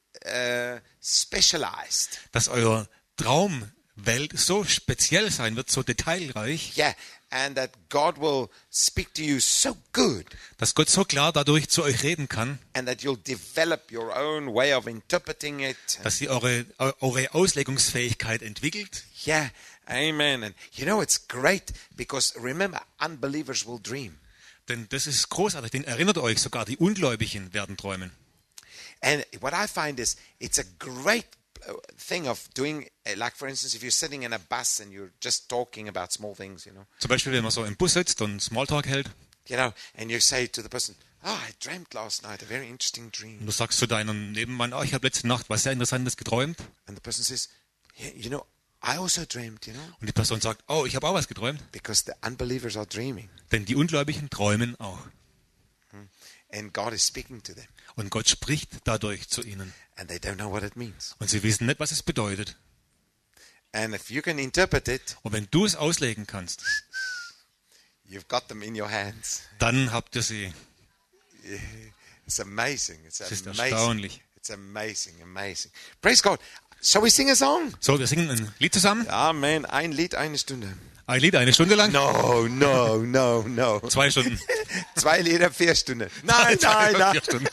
S2: specialized.
S3: Dass euer Traumwelt so speziell sein wird, so detailreich.
S2: Yeah, and that God will speak to you so good.
S3: Dass Gott so klar dadurch zu euch reden kann,
S2: And that you'll develop your own way of interpreting it.
S3: dass ihr eure Auslegungsfähigkeit entwickelt.
S2: Yeah, amen. And you know, it's great because remember, unbelievers will dream.
S3: Denn das ist großartig, denn erinnert euch, sogar die Ungläubigen werden träumen.
S2: And what I find is it's a great thing of doing, like for instance, if you're sitting in a bus and you're just talking about small things, you know.
S3: Zum Beispiel, wenn man so im Bus sitzt und Smalltalk hält.
S2: You know, and you say to the person, "Oh, I dreamt last night a very interesting dream."
S3: Und du sagst zu deinem Nebenmann, ich habe letzte Nacht was sehr Interessantes geträumt.
S2: And the person says, "Yeah, you know, I also dreamt, you know."
S3: Und die Person sagt, ich habe auch was geträumt.
S2: Because the unbelievers are dreaming.
S3: Denn die Ungläubigen träumen auch.
S2: And God is speaking to them.
S3: Und Gott spricht dadurch zu ihnen.
S2: And they don't know what it means.
S3: Und sie wissen nicht, was es bedeutet.
S2: And if you can interpret it,
S3: und wenn du es auslegen kannst,
S2: you've got them in your hands.
S3: Dann habt ihr sie.
S2: It's amazing. It's
S3: Es ist
S2: amazing.
S3: erstaunlich.
S2: It's amazing, amazing. Praise God. Shall we sing a song?
S3: So, wir singen ein Lied zusammen.
S2: Amen. Ein Lied, eine Stunde.
S3: Ein Lied, 1 Stunde lang?
S2: No.
S3: 2 Stunden.
S2: 2 Lieder, 4 Stunden. Nein.
S3: 4 Stunden.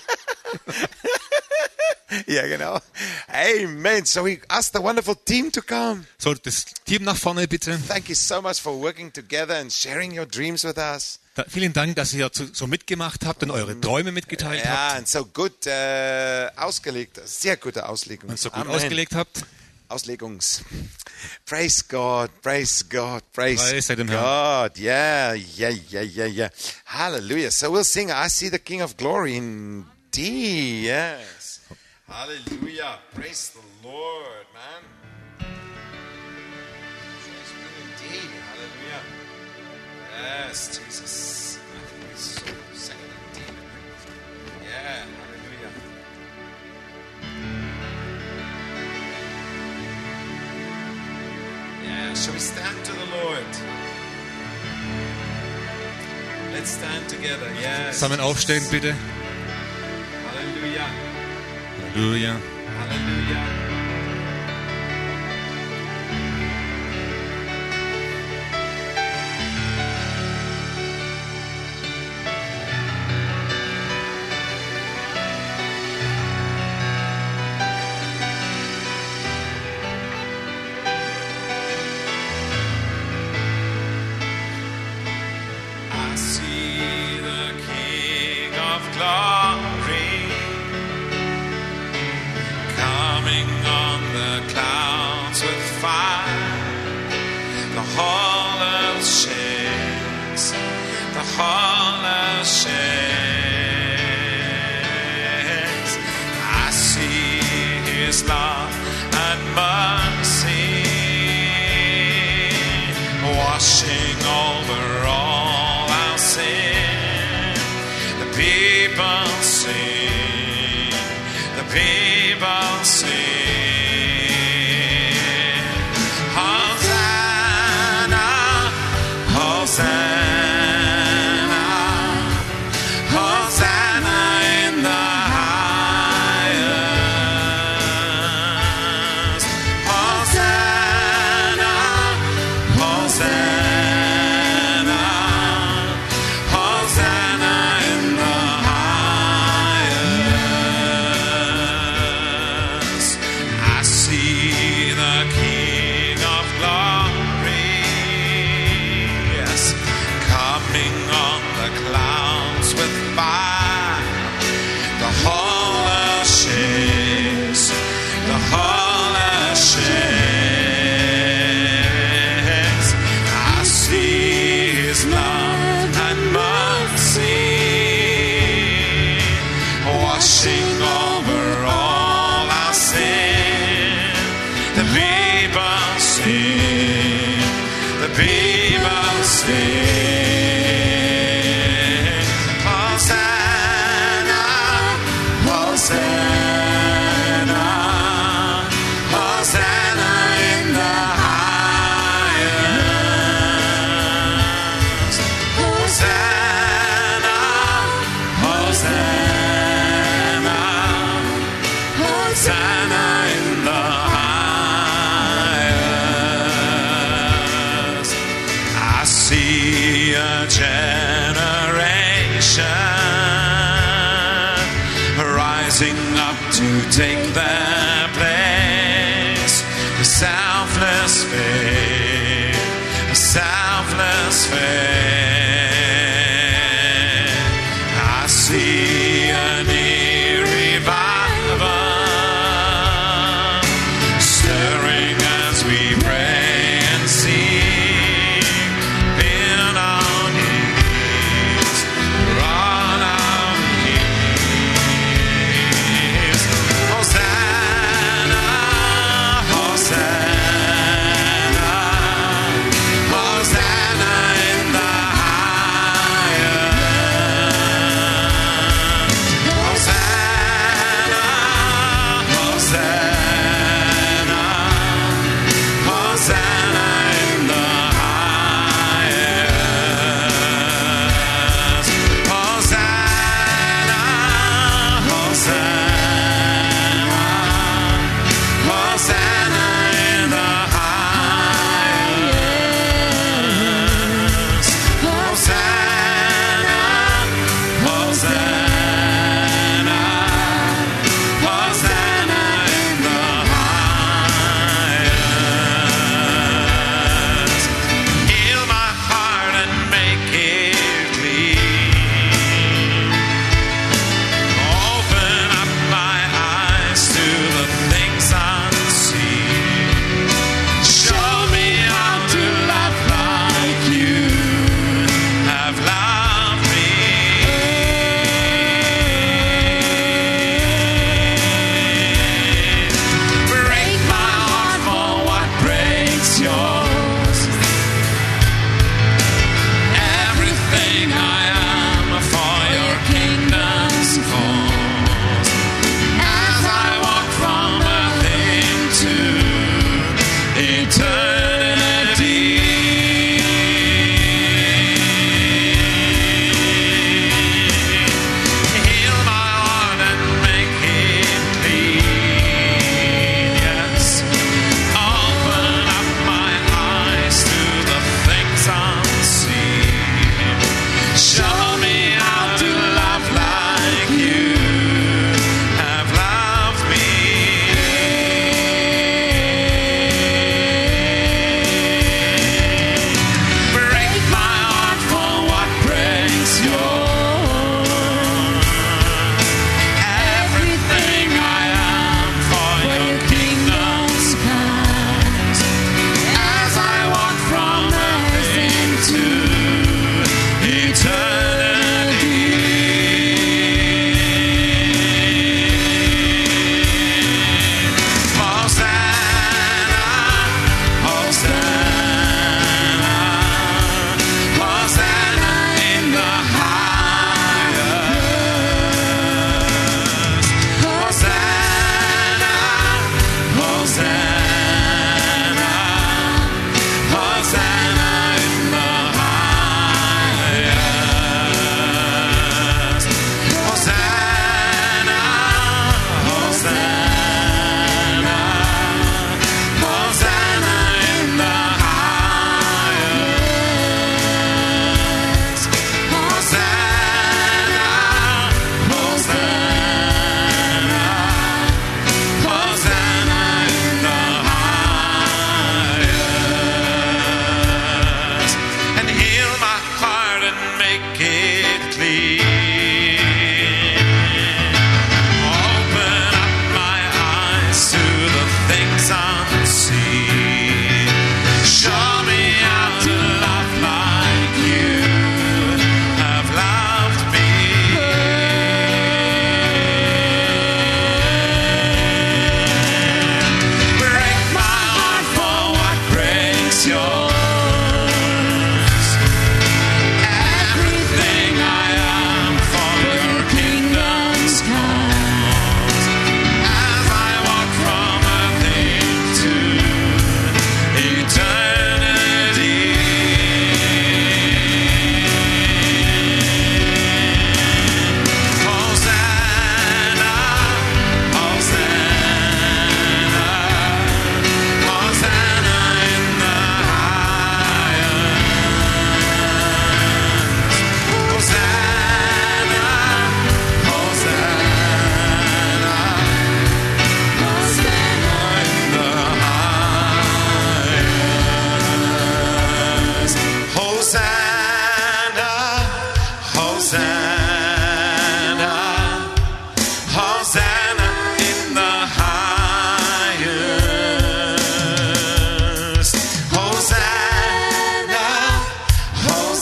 S2: Ja, genau. Amen. So we ask the wonderful team to come.
S3: So, das Team nach vorne bitte.
S2: Thank you so much for working together and sharing your dreams with us.
S3: Vielen Dank, dass ihr so mitgemacht habt und eure Träume mitgeteilt
S2: Ja,
S3: habt.
S2: und so gut ausgelegt. Sehr gute Auslegung.
S3: Und so gut ausgelegt habt.
S2: Auslegungs. Praise God, praise God, praise
S3: sei dem Herrn.
S2: God. Yeah. Hallelujah. So we'll sing I See the King of Glory in D. Yes. Hallelujah. Praise the Lord, man. Praise me indeed. Hallelujah. Yes, Jesus. I think it's so second in D. Yeah, hallelujah. Yeah, shall we stand to the Lord? Let's stand together. Yes.
S3: Zusammen aufstehen, bitte.
S2: Hallelujah.
S3: Halleluja.
S2: Hallelujah. I see the King of Glory coming on the clouds with fire. The whole earth shakes. The whole earth shakes. I see His love and mercy washing over all our sin. The people sing. The people sing. Hosanna, Hosanna, Hosanna in the highest. Hosanna, Hosanna, Hosanna in the highest. I see the King of Glory, yes, coming on the clouds with fire. The whole earth shakes. The whole earth shakes. I see His love and mercy washing over all our sin. The people sing. The people sing. Hosanna, Hosanna, Hosanna in the highest. Hosanna, Hosanna, Hosanna in the highest. I see
S16: a generation rising up to take their place. A selfless faith, a selfless faith. I see a near revival stirring as we pray and sing. Bend our knees, on our knees. Hosanna, Hosanna, Hosanna in the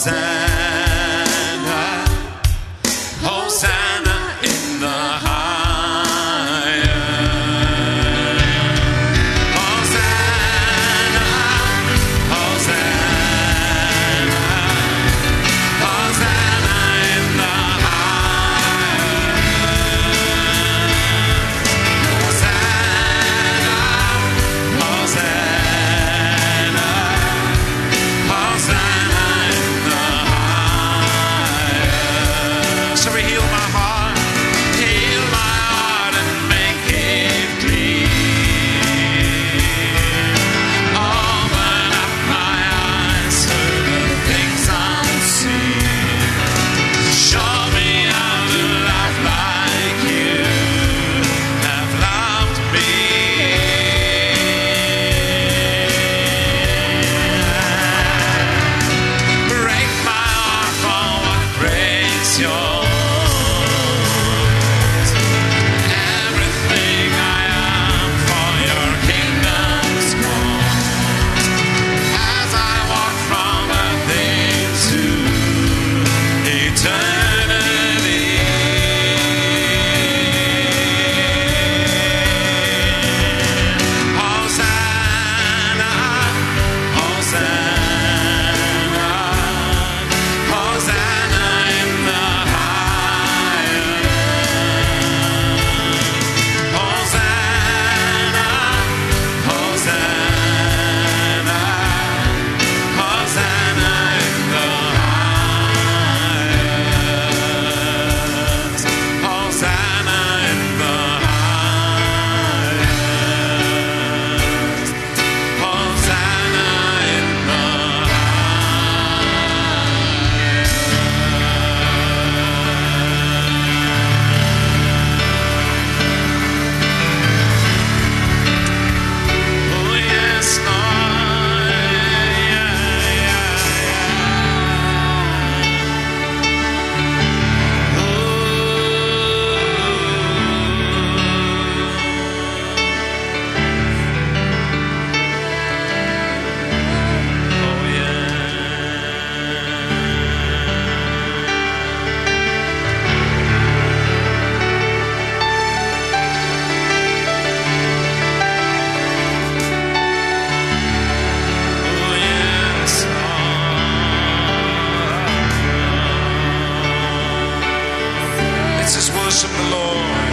S16: Hosanna in the highest. Hosanna, Hosanna, Hosanna in the highest. Hosanna, Hosanna, Hosanna in the highest. So we heal my heart and make it clean. Open up my eyes to the things unseen. Show me how to love like you have loved me. Break my heart for what breaks yours. Everything I am for your kingdom's cause. As I walk from earth into eternity. Hosanna, Hosanna, Hosanna in the highest. Hosanna, Hosanna, Hosanna in the highest. Hosanna in the highest. Hosanna in the Oh yes, Lord, Let's just worship the Lord.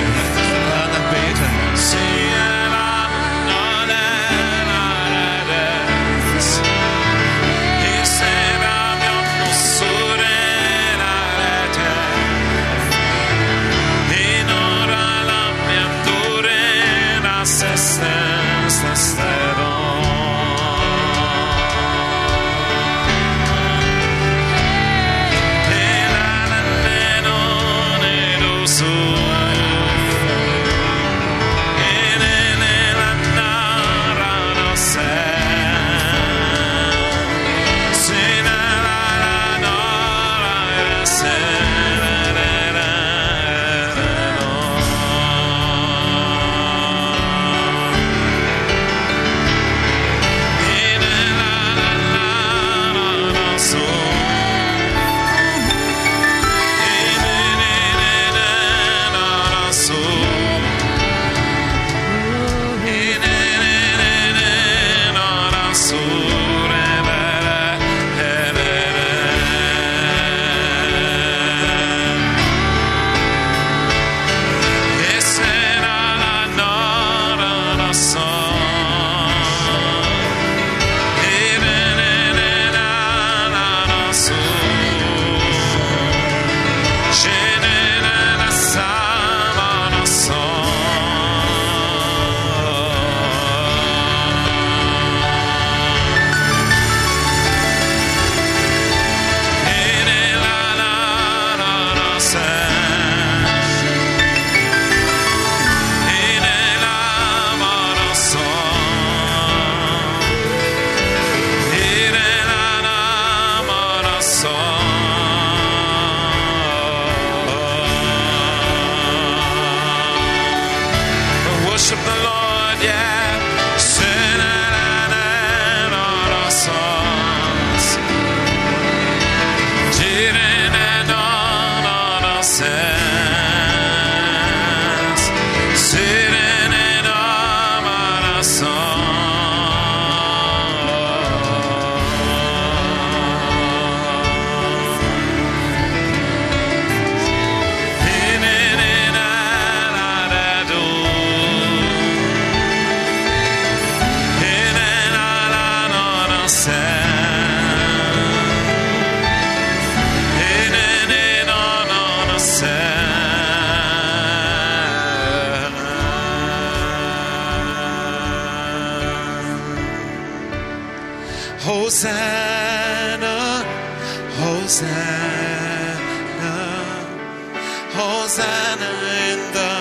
S16: Hosanna in the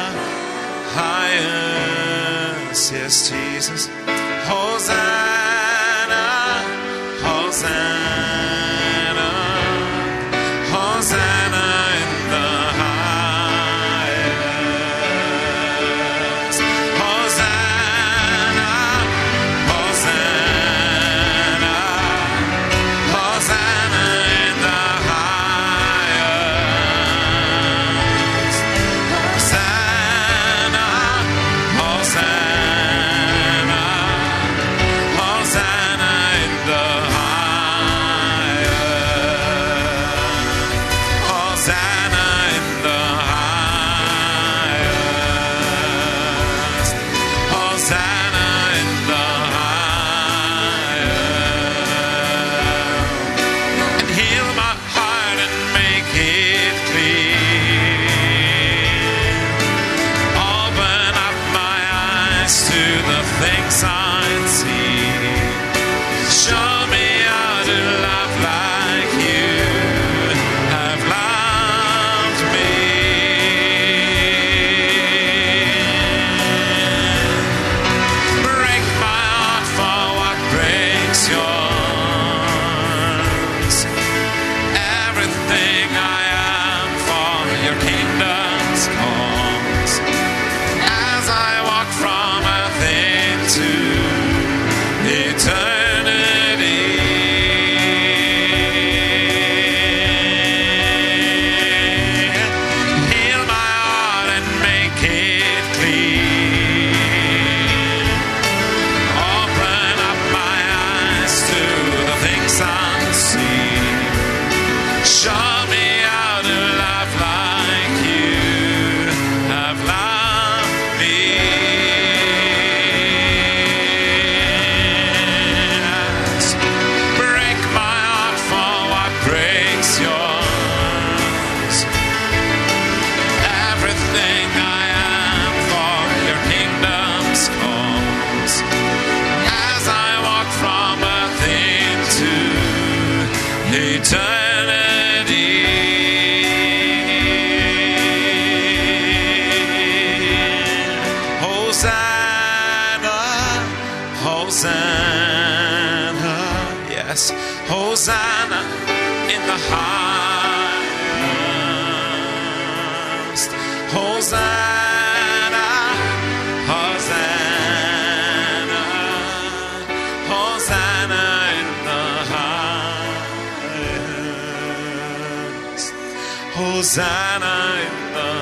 S16: highest. Yes, Jesus. Hosanna, Hosanna, Hosanna in the highest. Hosanna, Hosanna, Hosanna in the highest. Hosanna, Hosanna, Hosanna in the highest. Hosanna in the highest. Hosanna in the highest. And heal my heart and make it clean. Open up my eyes to the things I see. Show me how to love like you have loved me. Break my heart for what breaks yours. Everything I am for your kingdom's cause. As I walk from earth into eternity. Heal my heart and make it clean. Open up my eyes to the things unseen. Show me how to love like you have loved me. Yes. Break my heart for what breaks yours. Everything I am for your kingdom's cause. As I walk from earth into eternity. Hosanna, Hosanna, yes, Hosanna in the highest. Hosanna, Hosanna, Hosanna in the highest. Hosanna in the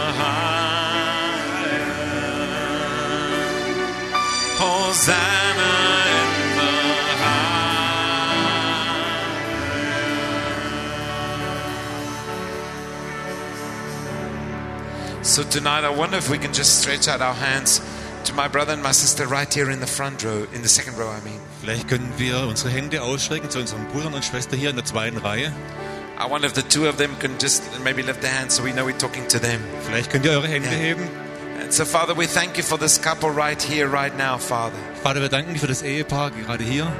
S16: highest. Hosanna in the highest. So tonight I wonder if we can just stretch out our hands to my brother and my sister right here in the front row, in the second row I mean.
S3: Vielleicht können wir unsere Hände ausstrecken zu unseren Brüdern und Schwestern hier in der zweiten Reihe.
S2: I wonder if the two of them can just maybe lift their hands so we know we're talking to them.
S3: Vielleicht könnt ihr eure Hände heben.
S2: And so, Father, we thank you for this couple right here, right now, Father.
S3: Vater, wir danken dir für das Ehepaar gerade hier.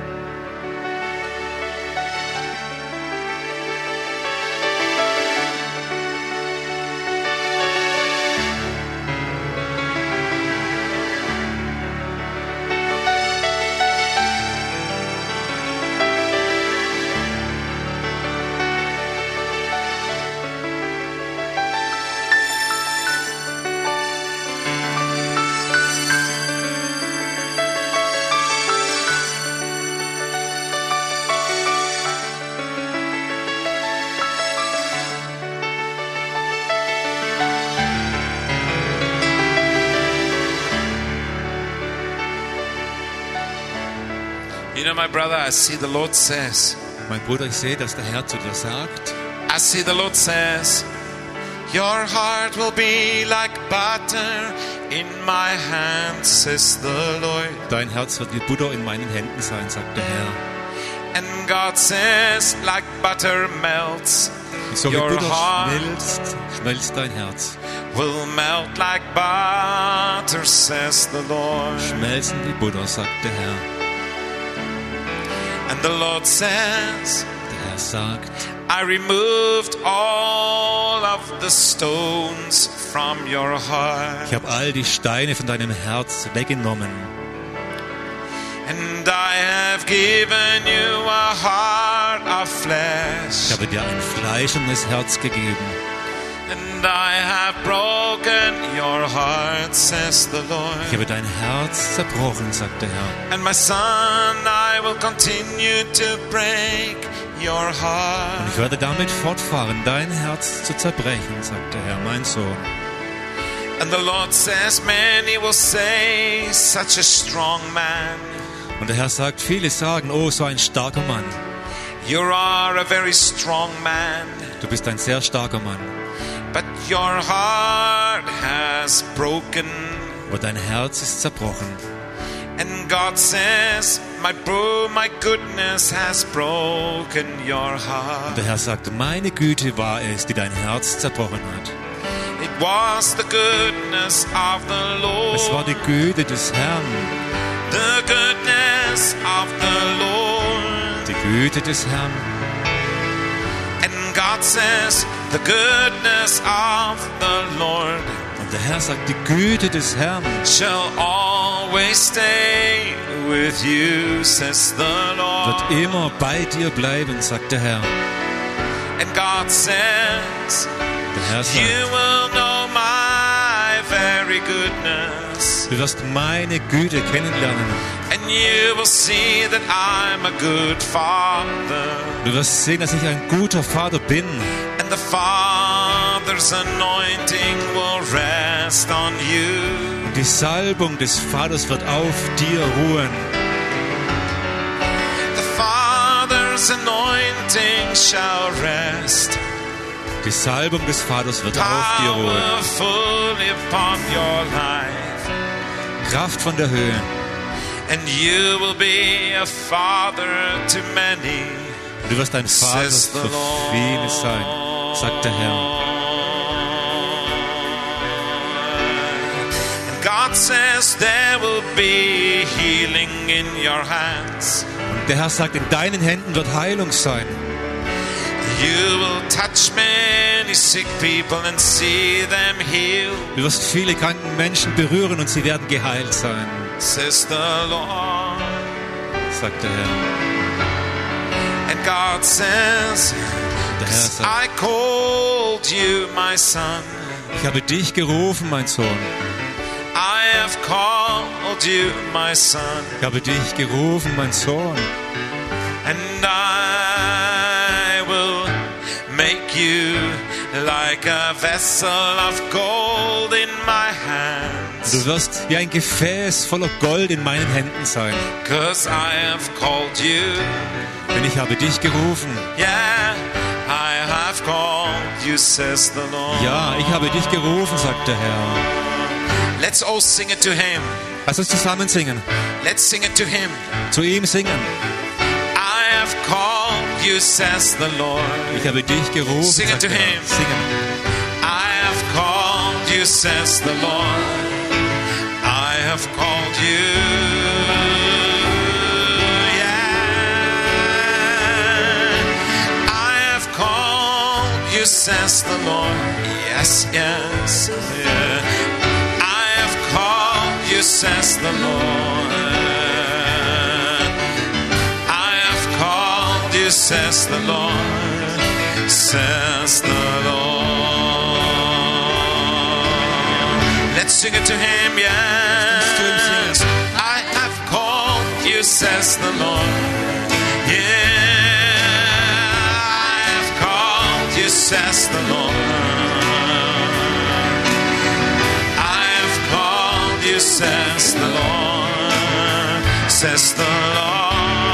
S2: You know, my brother, I see the Lord says.
S3: Mein Bruder, ich sehe, dass der Herr zu dir sagt.
S2: I see the Lord says, your heart will be like butter in my hands, says the Lord.
S3: Dein Herz wird wie Butter in meinen Händen sein, sagt der Herr.
S2: And God says, like butter melts,
S3: So wie
S2: your
S3: Butter
S2: heart
S3: schmelzt dein Herz.
S2: will melt like butter, says the Lord.
S3: Schmelzen wie Butter, sagt der Herr.
S2: And the Lord says,
S3: Der Herr sagt,
S16: I removed all of the stones from your heart.
S3: Ich habe all die Steine von deinem Herz weggenommen.
S16: And I have given you a heart of flesh.
S3: Ich habe dir ein fleischendes Herz gegeben.
S16: And I have broken your heart, says the Lord.
S3: Ich habe dein Herz zerbrochen, sagt der Herr.
S16: And my son, I will continue to break your heart.
S3: Und ich werde damit fortfahren, dein Herz zu zerbrechen, sagt der Herr, mein Sohn.
S16: And the Lord says, many will say, such a strong man.
S3: Und der Herr sagt, viele sagen, oh, so ein starker Mann.
S16: You are a very strong man.
S3: Du bist ein sehr starker Mann.
S16: But your heart has broken.
S3: Aber dein Herz ist zerbrochen.
S16: And God says, my goodness has broken your heart.
S3: Und der Herr sagt, meine Güte war es, die dein Herz zerbrochen hat.
S16: It was the goodness of the Lord.
S3: Es war die Güte des Herrn.
S16: The goodness of the Lord.
S3: Die Güte des Herrn.
S16: And God says, the goodness of the Lord.
S3: Und der Herr sagt, die Güte des Herrn
S16: shall always stay with you, says the Lord.
S3: Wird immer bei dir bleiben, sagt der Herr.
S16: And God says,
S3: der Herr sagt,
S16: you will know my very goodness.
S3: Du wirst meine Güte kennenlernen.
S16: And you will see that I'm a good father.
S3: Du wirst sehen, dass ich ein guter Vater bin.
S16: And the Father's anointing will rest on you.
S3: Und die Salbung des Vaters wird auf dir ruhen.
S16: The Father's anointing shall rest.
S3: Die Salbung des Vaters wird auf dir ruhen.
S16: Powerfully upon your life.
S3: Kraft von der Höhe.
S16: And you will be a father to many.
S3: Du wirst ein Vater für viele sein, sagt der Herr.
S16: And God says there will be healing in your hands.
S3: Und der Herr sagt, in deinen Händen wird Heilung sein.
S16: You will touch many sick people and see them healed.
S3: Du wirst viele kranken Menschen berühren und sie werden geheilt sein.
S16: Says the Lord,
S3: sagt der Herr.
S16: And God says,
S3: der Herr sagt,
S16: I called you, my son.
S3: Ich habe dich gerufen, mein Sohn.
S16: I have called you, my son.
S3: Ich habe dich gerufen, mein Sohn.
S16: And I will make you like a vessel of gold in my hands.
S3: Du wirst wie ein Gefäß voller Gold in meinen Händen sein.
S16: 'Cause I have called you.
S3: Denn ich habe dich gerufen.
S16: Yeah, I have called you, says the Lord.
S3: Ja, ich habe dich gerufen, sagt der Herr.
S16: Let's all sing it to him.
S3: Lass uns zusammen singen.
S16: Let's sing it to him.
S3: Zu ihm singen.
S16: I have called you, says the Lord.
S3: Ich habe dich gerufen,
S16: sing it to him.
S3: Singen.
S16: I have called you, says the Lord. I have called you. You says the Lord, yes, yes, yeah. I have called you, says the Lord. I have called you, says the Lord, says the Lord. Let's sing it to him, yes. I have called you, says the Lord, yeah. Says the Lord, I have called you, says the Lord, says the Lord.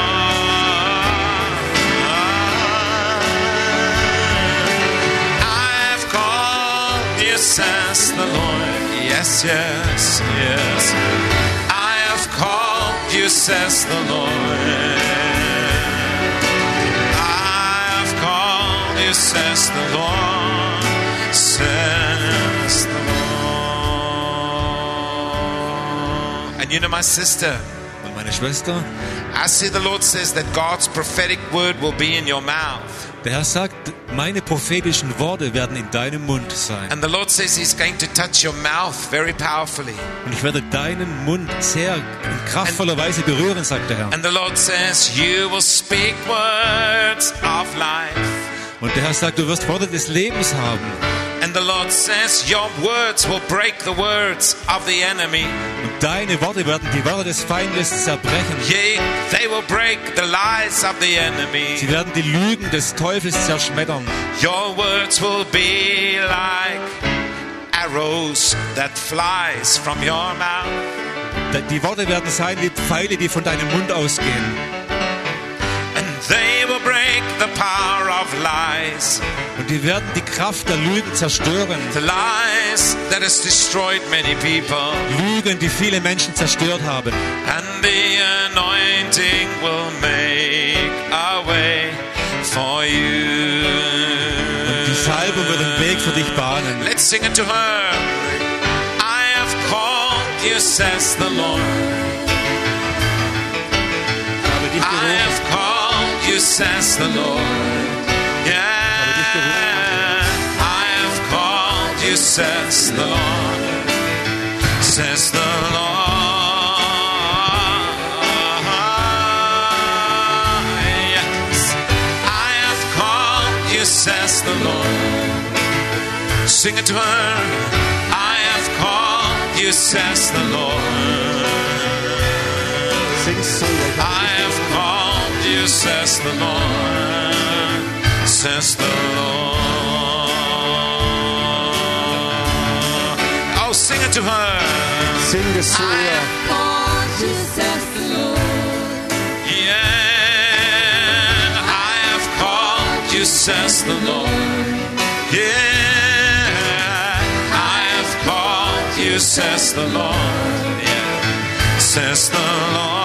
S16: I have called you, says the Lord, yes, yes, yes. I have called you, says the Lord. Says the Lord, says the Lord. And you know, my sister,
S3: und meine Schwester,
S16: I see the Lord says that God's prophetic word will be in your mouth.
S3: Der Herr sagt, meine prophetischen Worte werden in deinem Mund sein.
S2: And the Lord says He's going to touch your mouth very powerfully.
S3: Und ich werde deinen Mund sehr in kraftvoller Weise berühren, sagt der Herr.
S2: And the Lord says, you will speak words of life.
S3: Und der Herr sagt, du wirst Worte des Lebens haben.
S2: And the Lord says, your words will break the words of the enemy.
S3: Und deine Worte werden die Worte des Feindes zerbrechen.
S2: They will break the lies of the enemy.
S3: Sie werden die Lügen des Teufels zerschmettern.
S2: Your words will be like arrows that flies from your mouth.
S3: Die Worte werden sein wie Pfeile, die von deinem Mund ausgehen.
S2: And they will break the power of lies.
S3: Und die werden die Kraft der Lügen zerstören.
S2: The lies that has destroyed many people.
S3: Lügen, die viele Menschen zerstört haben.
S2: And the anointing will make a way for you.
S3: Und die Salbung wird den Weg für dich bahnen.
S2: Let's sing it to her. I have called you, says the Lord. I have called you, says the Lord. Yeah. I have called you, says the Lord. Says the Lord. Yes. I have called you, says the Lord. Sing it to her. I have called you, says the Lord. I have called you, says the Lord. Says the Lord. Oh, sing it to her.
S3: Sing es zu
S2: I
S3: ihr.
S2: have called you, says the Lord. Yeah, I have called you, says the Lord. Yeah, I have called you, says the Lord. Yeah, says the Lord.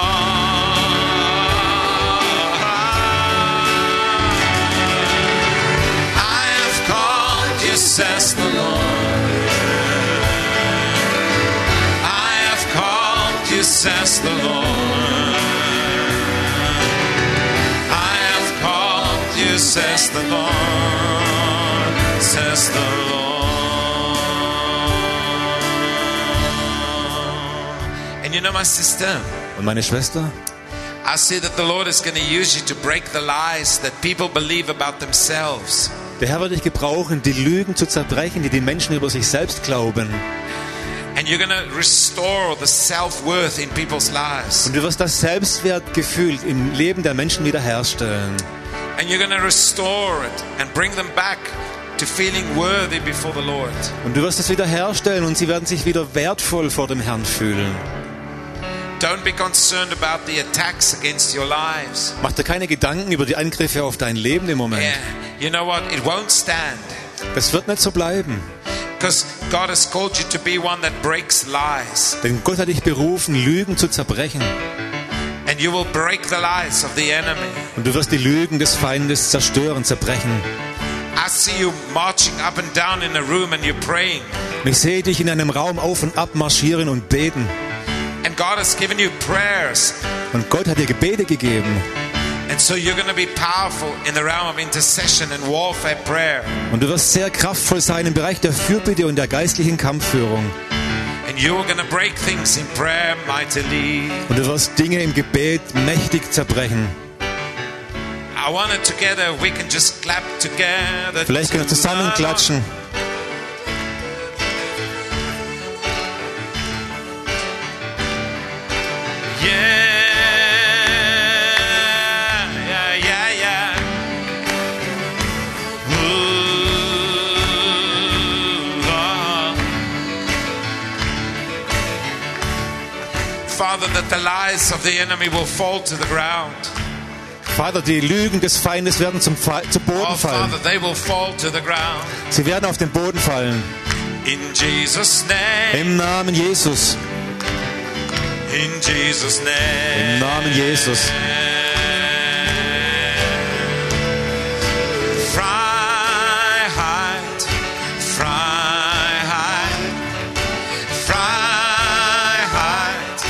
S2: Says the Lord. I have called you, says the Lord. I have called you, says the Lord. Says the Lord. And you know, my sister.
S3: Und meine Schwester?
S2: I see that the Lord is going to use you to break the lies that people believe about themselves.
S3: Der Herr wird dich gebrauchen, die Lügen zu zerbrechen, die die Menschen über sich selbst glauben.
S2: And you're going to restore the self-worth in people's lives.
S3: Und du wirst das Selbstwertgefühl im Leben der Menschen wiederherstellen.
S2: And you're going to restore it and bring them back to feeling worthy before the Lord.
S3: Und du wirst es wiederherstellen und sie werden sich wieder wertvoll vor dem Herrn fühlen.
S2: Don't be concerned about the attacks against your lives.
S3: Mach dir keine Gedanken über die Angriffe auf dein Leben im Moment.
S2: Yeah. You know what? It won't stand.
S3: Das wird nicht so bleiben.
S2: Because God has called you to be one that breaks lies.
S3: Denn Gott hat dich berufen, Lügen zu zerbrechen.
S2: And you will break the lies of the enemy.
S3: Und du wirst die Lügen des Feindes zerstören, zerbrechen.
S2: I see you marching up and down in a room and you're praying.
S3: Und ich sehe dich in einem Raum auf und ab marschieren und beten.
S2: And God has given you prayers.
S3: Und Gott hat dir Gebete gegeben.
S2: And so you're going to be powerful in the realm of intercession and warfare prayer.
S3: Und du wirst sehr kraftvoll sein im Bereich der Fürbitte und der geistlichen Kampfführung.
S2: And you're going to break things in prayer mightily.
S3: Und du wirst Dinge im Gebet mächtig zerbrechen.
S2: I want it together. We can just clap together.
S3: Vielleicht können wir zusammen klatschen.
S2: Father, that the lies of the enemy will fall to the ground.
S3: Vater, die Lügen des Feindes werden zu Boden fallen.
S2: Father, they will fall to the ground.
S3: Sie werden auf den Boden fallen.
S2: In Jesus' name.
S3: Im Namen Jesus.
S2: In Jesus' name.
S3: Im Namen Jesus.
S2: Freiheit, Freiheit, Freiheit,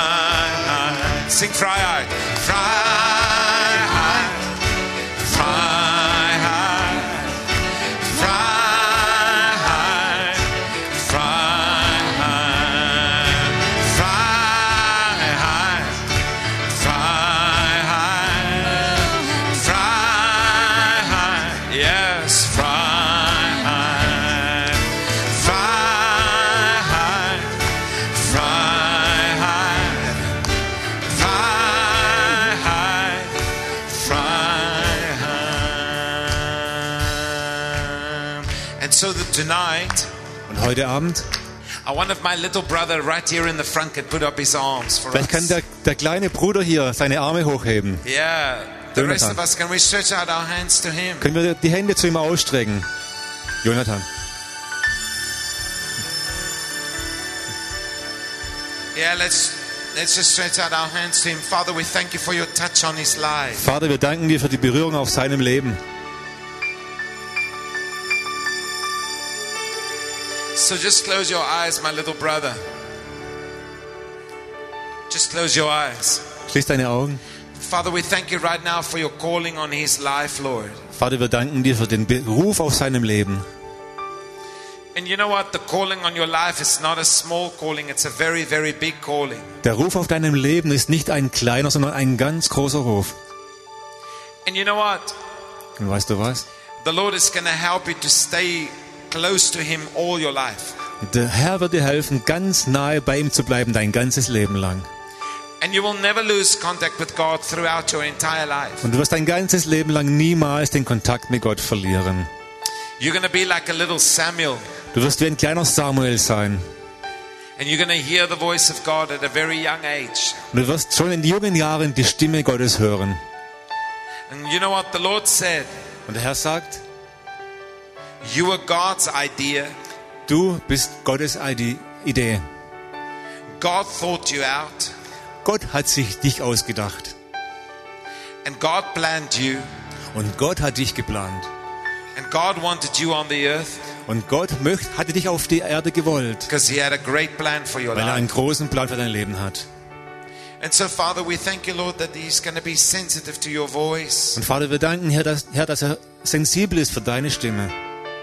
S2: Freiheit. Sing Freiheit, Freiheit, Freiheit.
S16: us. Freiheit, Freiheit, Freiheit, Freiheit, Freiheit.
S2: And so that tonight,
S3: Und heute Abend,
S2: one of my little brother right here in the front can put up his arms for
S3: vielleicht kann
S2: us.
S3: der kleine Bruder hier seine Arme hochheben.
S2: Yeah. The rest
S3: Jonathan.
S2: of us, can we stretch out our hands to him?
S3: Können wir die Hände zu ihm ausstrecken? Jonathan.
S2: Yeah, let's just stretch out our hands to him. Father, we thank you for your touch on his life.
S3: Vater, wir danken dir für die Berührung auf seinem Leben.
S2: So just close your eyes, my little brother. Just close your eyes.
S3: Schließ deine Augen.
S2: Father, we thank you right now for your calling on his life, Lord.
S3: Vater, wir danken dir für den Beruf auf seinem Leben.
S2: And you know what? The calling on your life is not a small calling. It's a very, very big calling.
S3: Der Ruf auf deinem Leben ist nicht ein kleiner, sondern ein ganz großer Ruf.
S2: And you know what?
S3: Und weißt du was?
S2: The Lord is going to help you to stay close to him all your life.
S3: Der Herr wird dir helfen, ganz nahe bei ihm zu bleiben, dein ganzes Leben lang.
S2: And you will never lose contact with God throughout your entire life.
S3: Und du wirst dein ganzes Leben lang niemals den Kontakt mit Gott verlieren.
S2: You're going to be like a little Samuel.
S3: Du wirst wie ein kleiner Samuel sein.
S2: And you're going to hear the voice of God at a very young age.
S3: Und du wirst schon in jungen Jahren die Stimme Gottes hören.
S2: And you know what the Lord said?
S3: Und der Herr sagt,
S2: you were God's idea.
S3: Du bist Gottes Idee.
S2: God thought you out.
S3: Gott hat sich dich ausgedacht.
S2: And God planned you.
S3: Und Gott hat dich geplant.
S2: And God wanted you on the earth.
S3: Und Gott hatte dich auf die Erde gewollt.
S2: Because he had a great plan for your
S3: weil er einen
S2: life.
S3: großen Plan für dein Leben hat.
S2: And so, Father, we thank you, Lord, that he's going to be sensitive to your voice.
S3: Und Vater, wir danken, Herr, dass er sensibel ist für deine Stimme.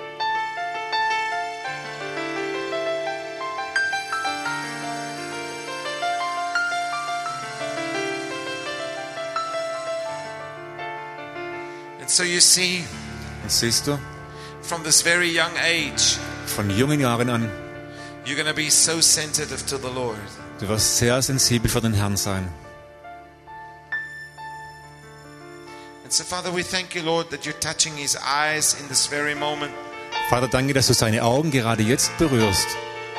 S2: And so you see,
S3: Und siehst du,
S2: from this very young age,
S3: von jungen Jahren an,
S2: you're going to be so sensitive to the Lord.
S3: du wirst sehr sensibel für den Herrn sein.
S2: And so, Father, we thank you, Lord, that you're touching his eyes in this very moment.
S3: Vater, danke, dass du seine Augen gerade jetzt berührst.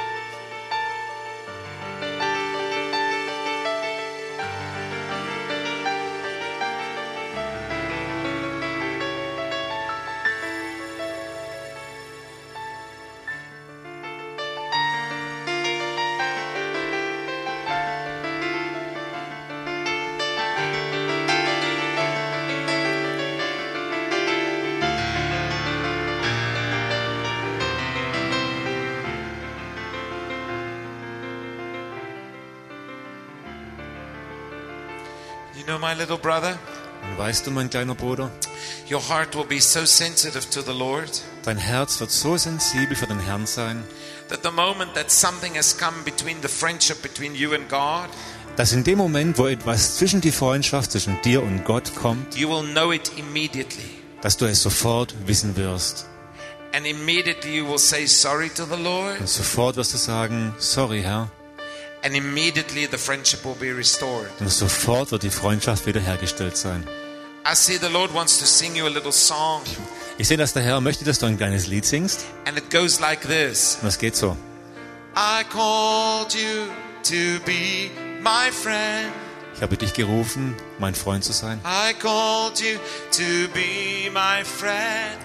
S2: You know, my little brother,
S3: Und weißt du, mein kleiner Bruder,
S2: your heart will be so sensitive to the Lord
S3: dein Herz wird so sensibel für den Herrn sein,
S2: that the moment that something has come between the friendship between you and God,
S3: dass in dem Moment, wo etwas zwischen die Freundschaft zwischen dir und Gott kommt,
S2: you will know it immediately.
S3: dass du es sofort wissen wirst.
S2: And immediately you will say sorry to the Lord.
S3: Und sofort wirst du sagen, sorry, Herr.
S2: And immediately the friendship will be restored.
S3: Und sofort wird die Freundschaft wiederhergestellt sein.
S2: I see the Lord wants to sing you a little song.
S3: Ich sehe, dass der Herr möchte, dass du ein kleines Lied singst.
S2: And it goes like this.
S3: Und es geht so.
S2: I called you to be my friend.
S3: Ich habe dich gerufen, mein Freund zu sein.
S2: I called you to be my friend.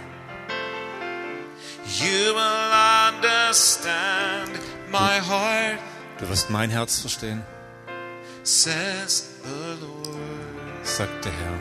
S2: You will understand my heart,
S3: Du wirst mein Herz verstehen,
S2: says the Lord.
S3: sagt der Herr.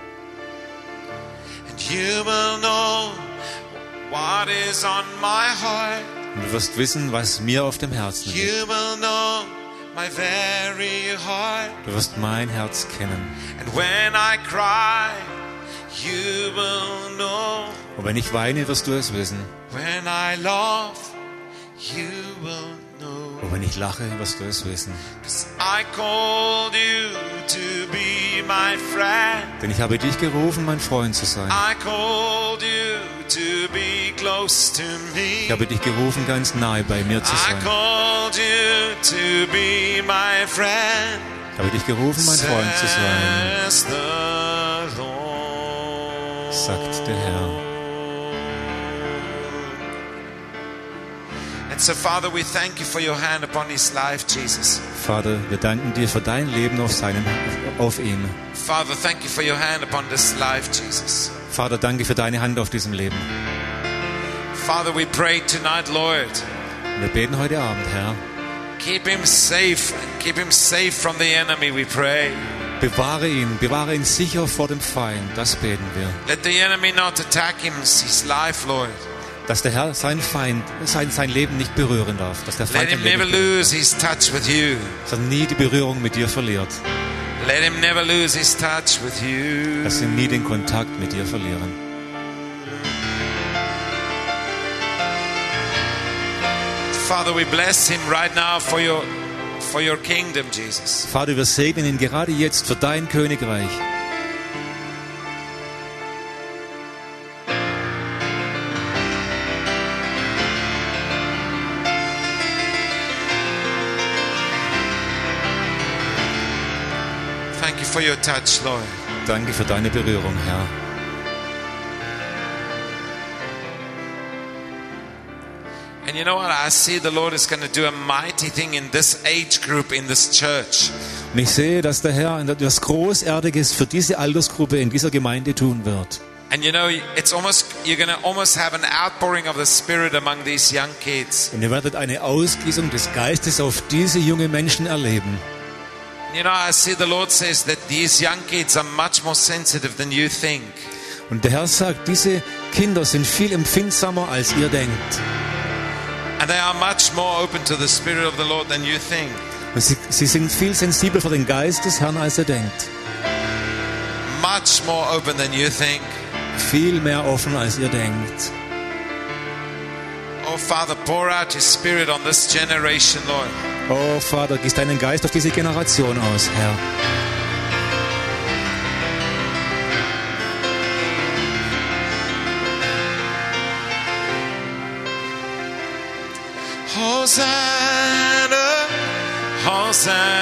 S2: And you will know what is on my heart.
S3: Und du wirst wissen, was mir auf dem Herzen liegt.
S2: You will know my very heart.
S3: Du wirst mein Herz kennen.
S2: And when I cry, you will know.
S3: Und wenn ich weine, wirst du es wissen.
S2: When I laugh, you will know.
S3: Und wenn ich lache, wirst du es wissen.
S2: 'Cause I called you to be my friend.
S3: Denn ich habe dich gerufen, mein Freund zu sein.
S2: I called you
S16: to be close to me.
S3: Ich habe dich gerufen, ganz nahe bei mir zu
S16: I
S3: sein.
S16: called you to be my friend.
S3: Ich habe dich gerufen, mein Freund zu sein,
S16: Says the Lord.
S3: sagt der Herr.
S2: And so, Father, we thank you for your hand upon his life, Jesus.
S3: Vater, wir danken dir für dein Leben auf ihm.
S2: Father, thank you for your hand upon this life, Jesus.
S3: Vater, danke für deine Hand auf diesem Leben.
S2: Father, we pray tonight, Lord.
S3: Wir beten heute Abend, Herr.
S2: Keep him safe from the enemy, we pray.
S3: Bewahre ihn sicher vor dem Feind, das beten wir.
S2: Let the enemy not attack his life, Lord.
S3: Dass der Herr seinen Feind, sein Leben nicht berühren darf. Dass der Feind
S2: Let him never lose his touch with you.
S3: sondern nie die Berührung mit dir verliert.
S2: Let him never lose his touch with you.
S3: Dass sie nie den Kontakt mit dir verlieren.
S2: Father, we bless him right now for your kingdom, Jesus.
S3: Vater, wir segnen ihn gerade jetzt für dein Königreich.
S2: Thank you for your touch, Lord.
S3: Danke für deine Berührung, Herr.
S2: And you know what? I see the Lord is going to do a mighty thing in this age group, in this church.
S3: Und ich sehe, dass der Herr etwas Großartiges für diese Altersgruppe in dieser Gemeinde tun wird.
S2: And you know, you're going to almost have an outpouring of the Spirit among these young kids.
S3: Und ihr werdet eine Ausgießung des Geistes auf diese jungen Menschen erleben.
S2: You know, I see the Lord says that these young kids are much more sensitive than you think.
S3: Und der Herr sagt, diese Kinder sind viel empfindsamer, als ihr denkt.
S2: And they are much more open to the Spirit of the Lord than you think.
S3: Und sie sind viel sensibler für den Geist des Herrn, als ihr denkt.
S2: Much more open than you think.
S3: Viel mehr offen, als ihr denkt.
S2: Oh, Father, pour out your Spirit on this generation, Lord.
S3: Oh, Vater, gieß deinen Geist auf diese Generation aus, Herr.
S2: Hosanna, Hosanna.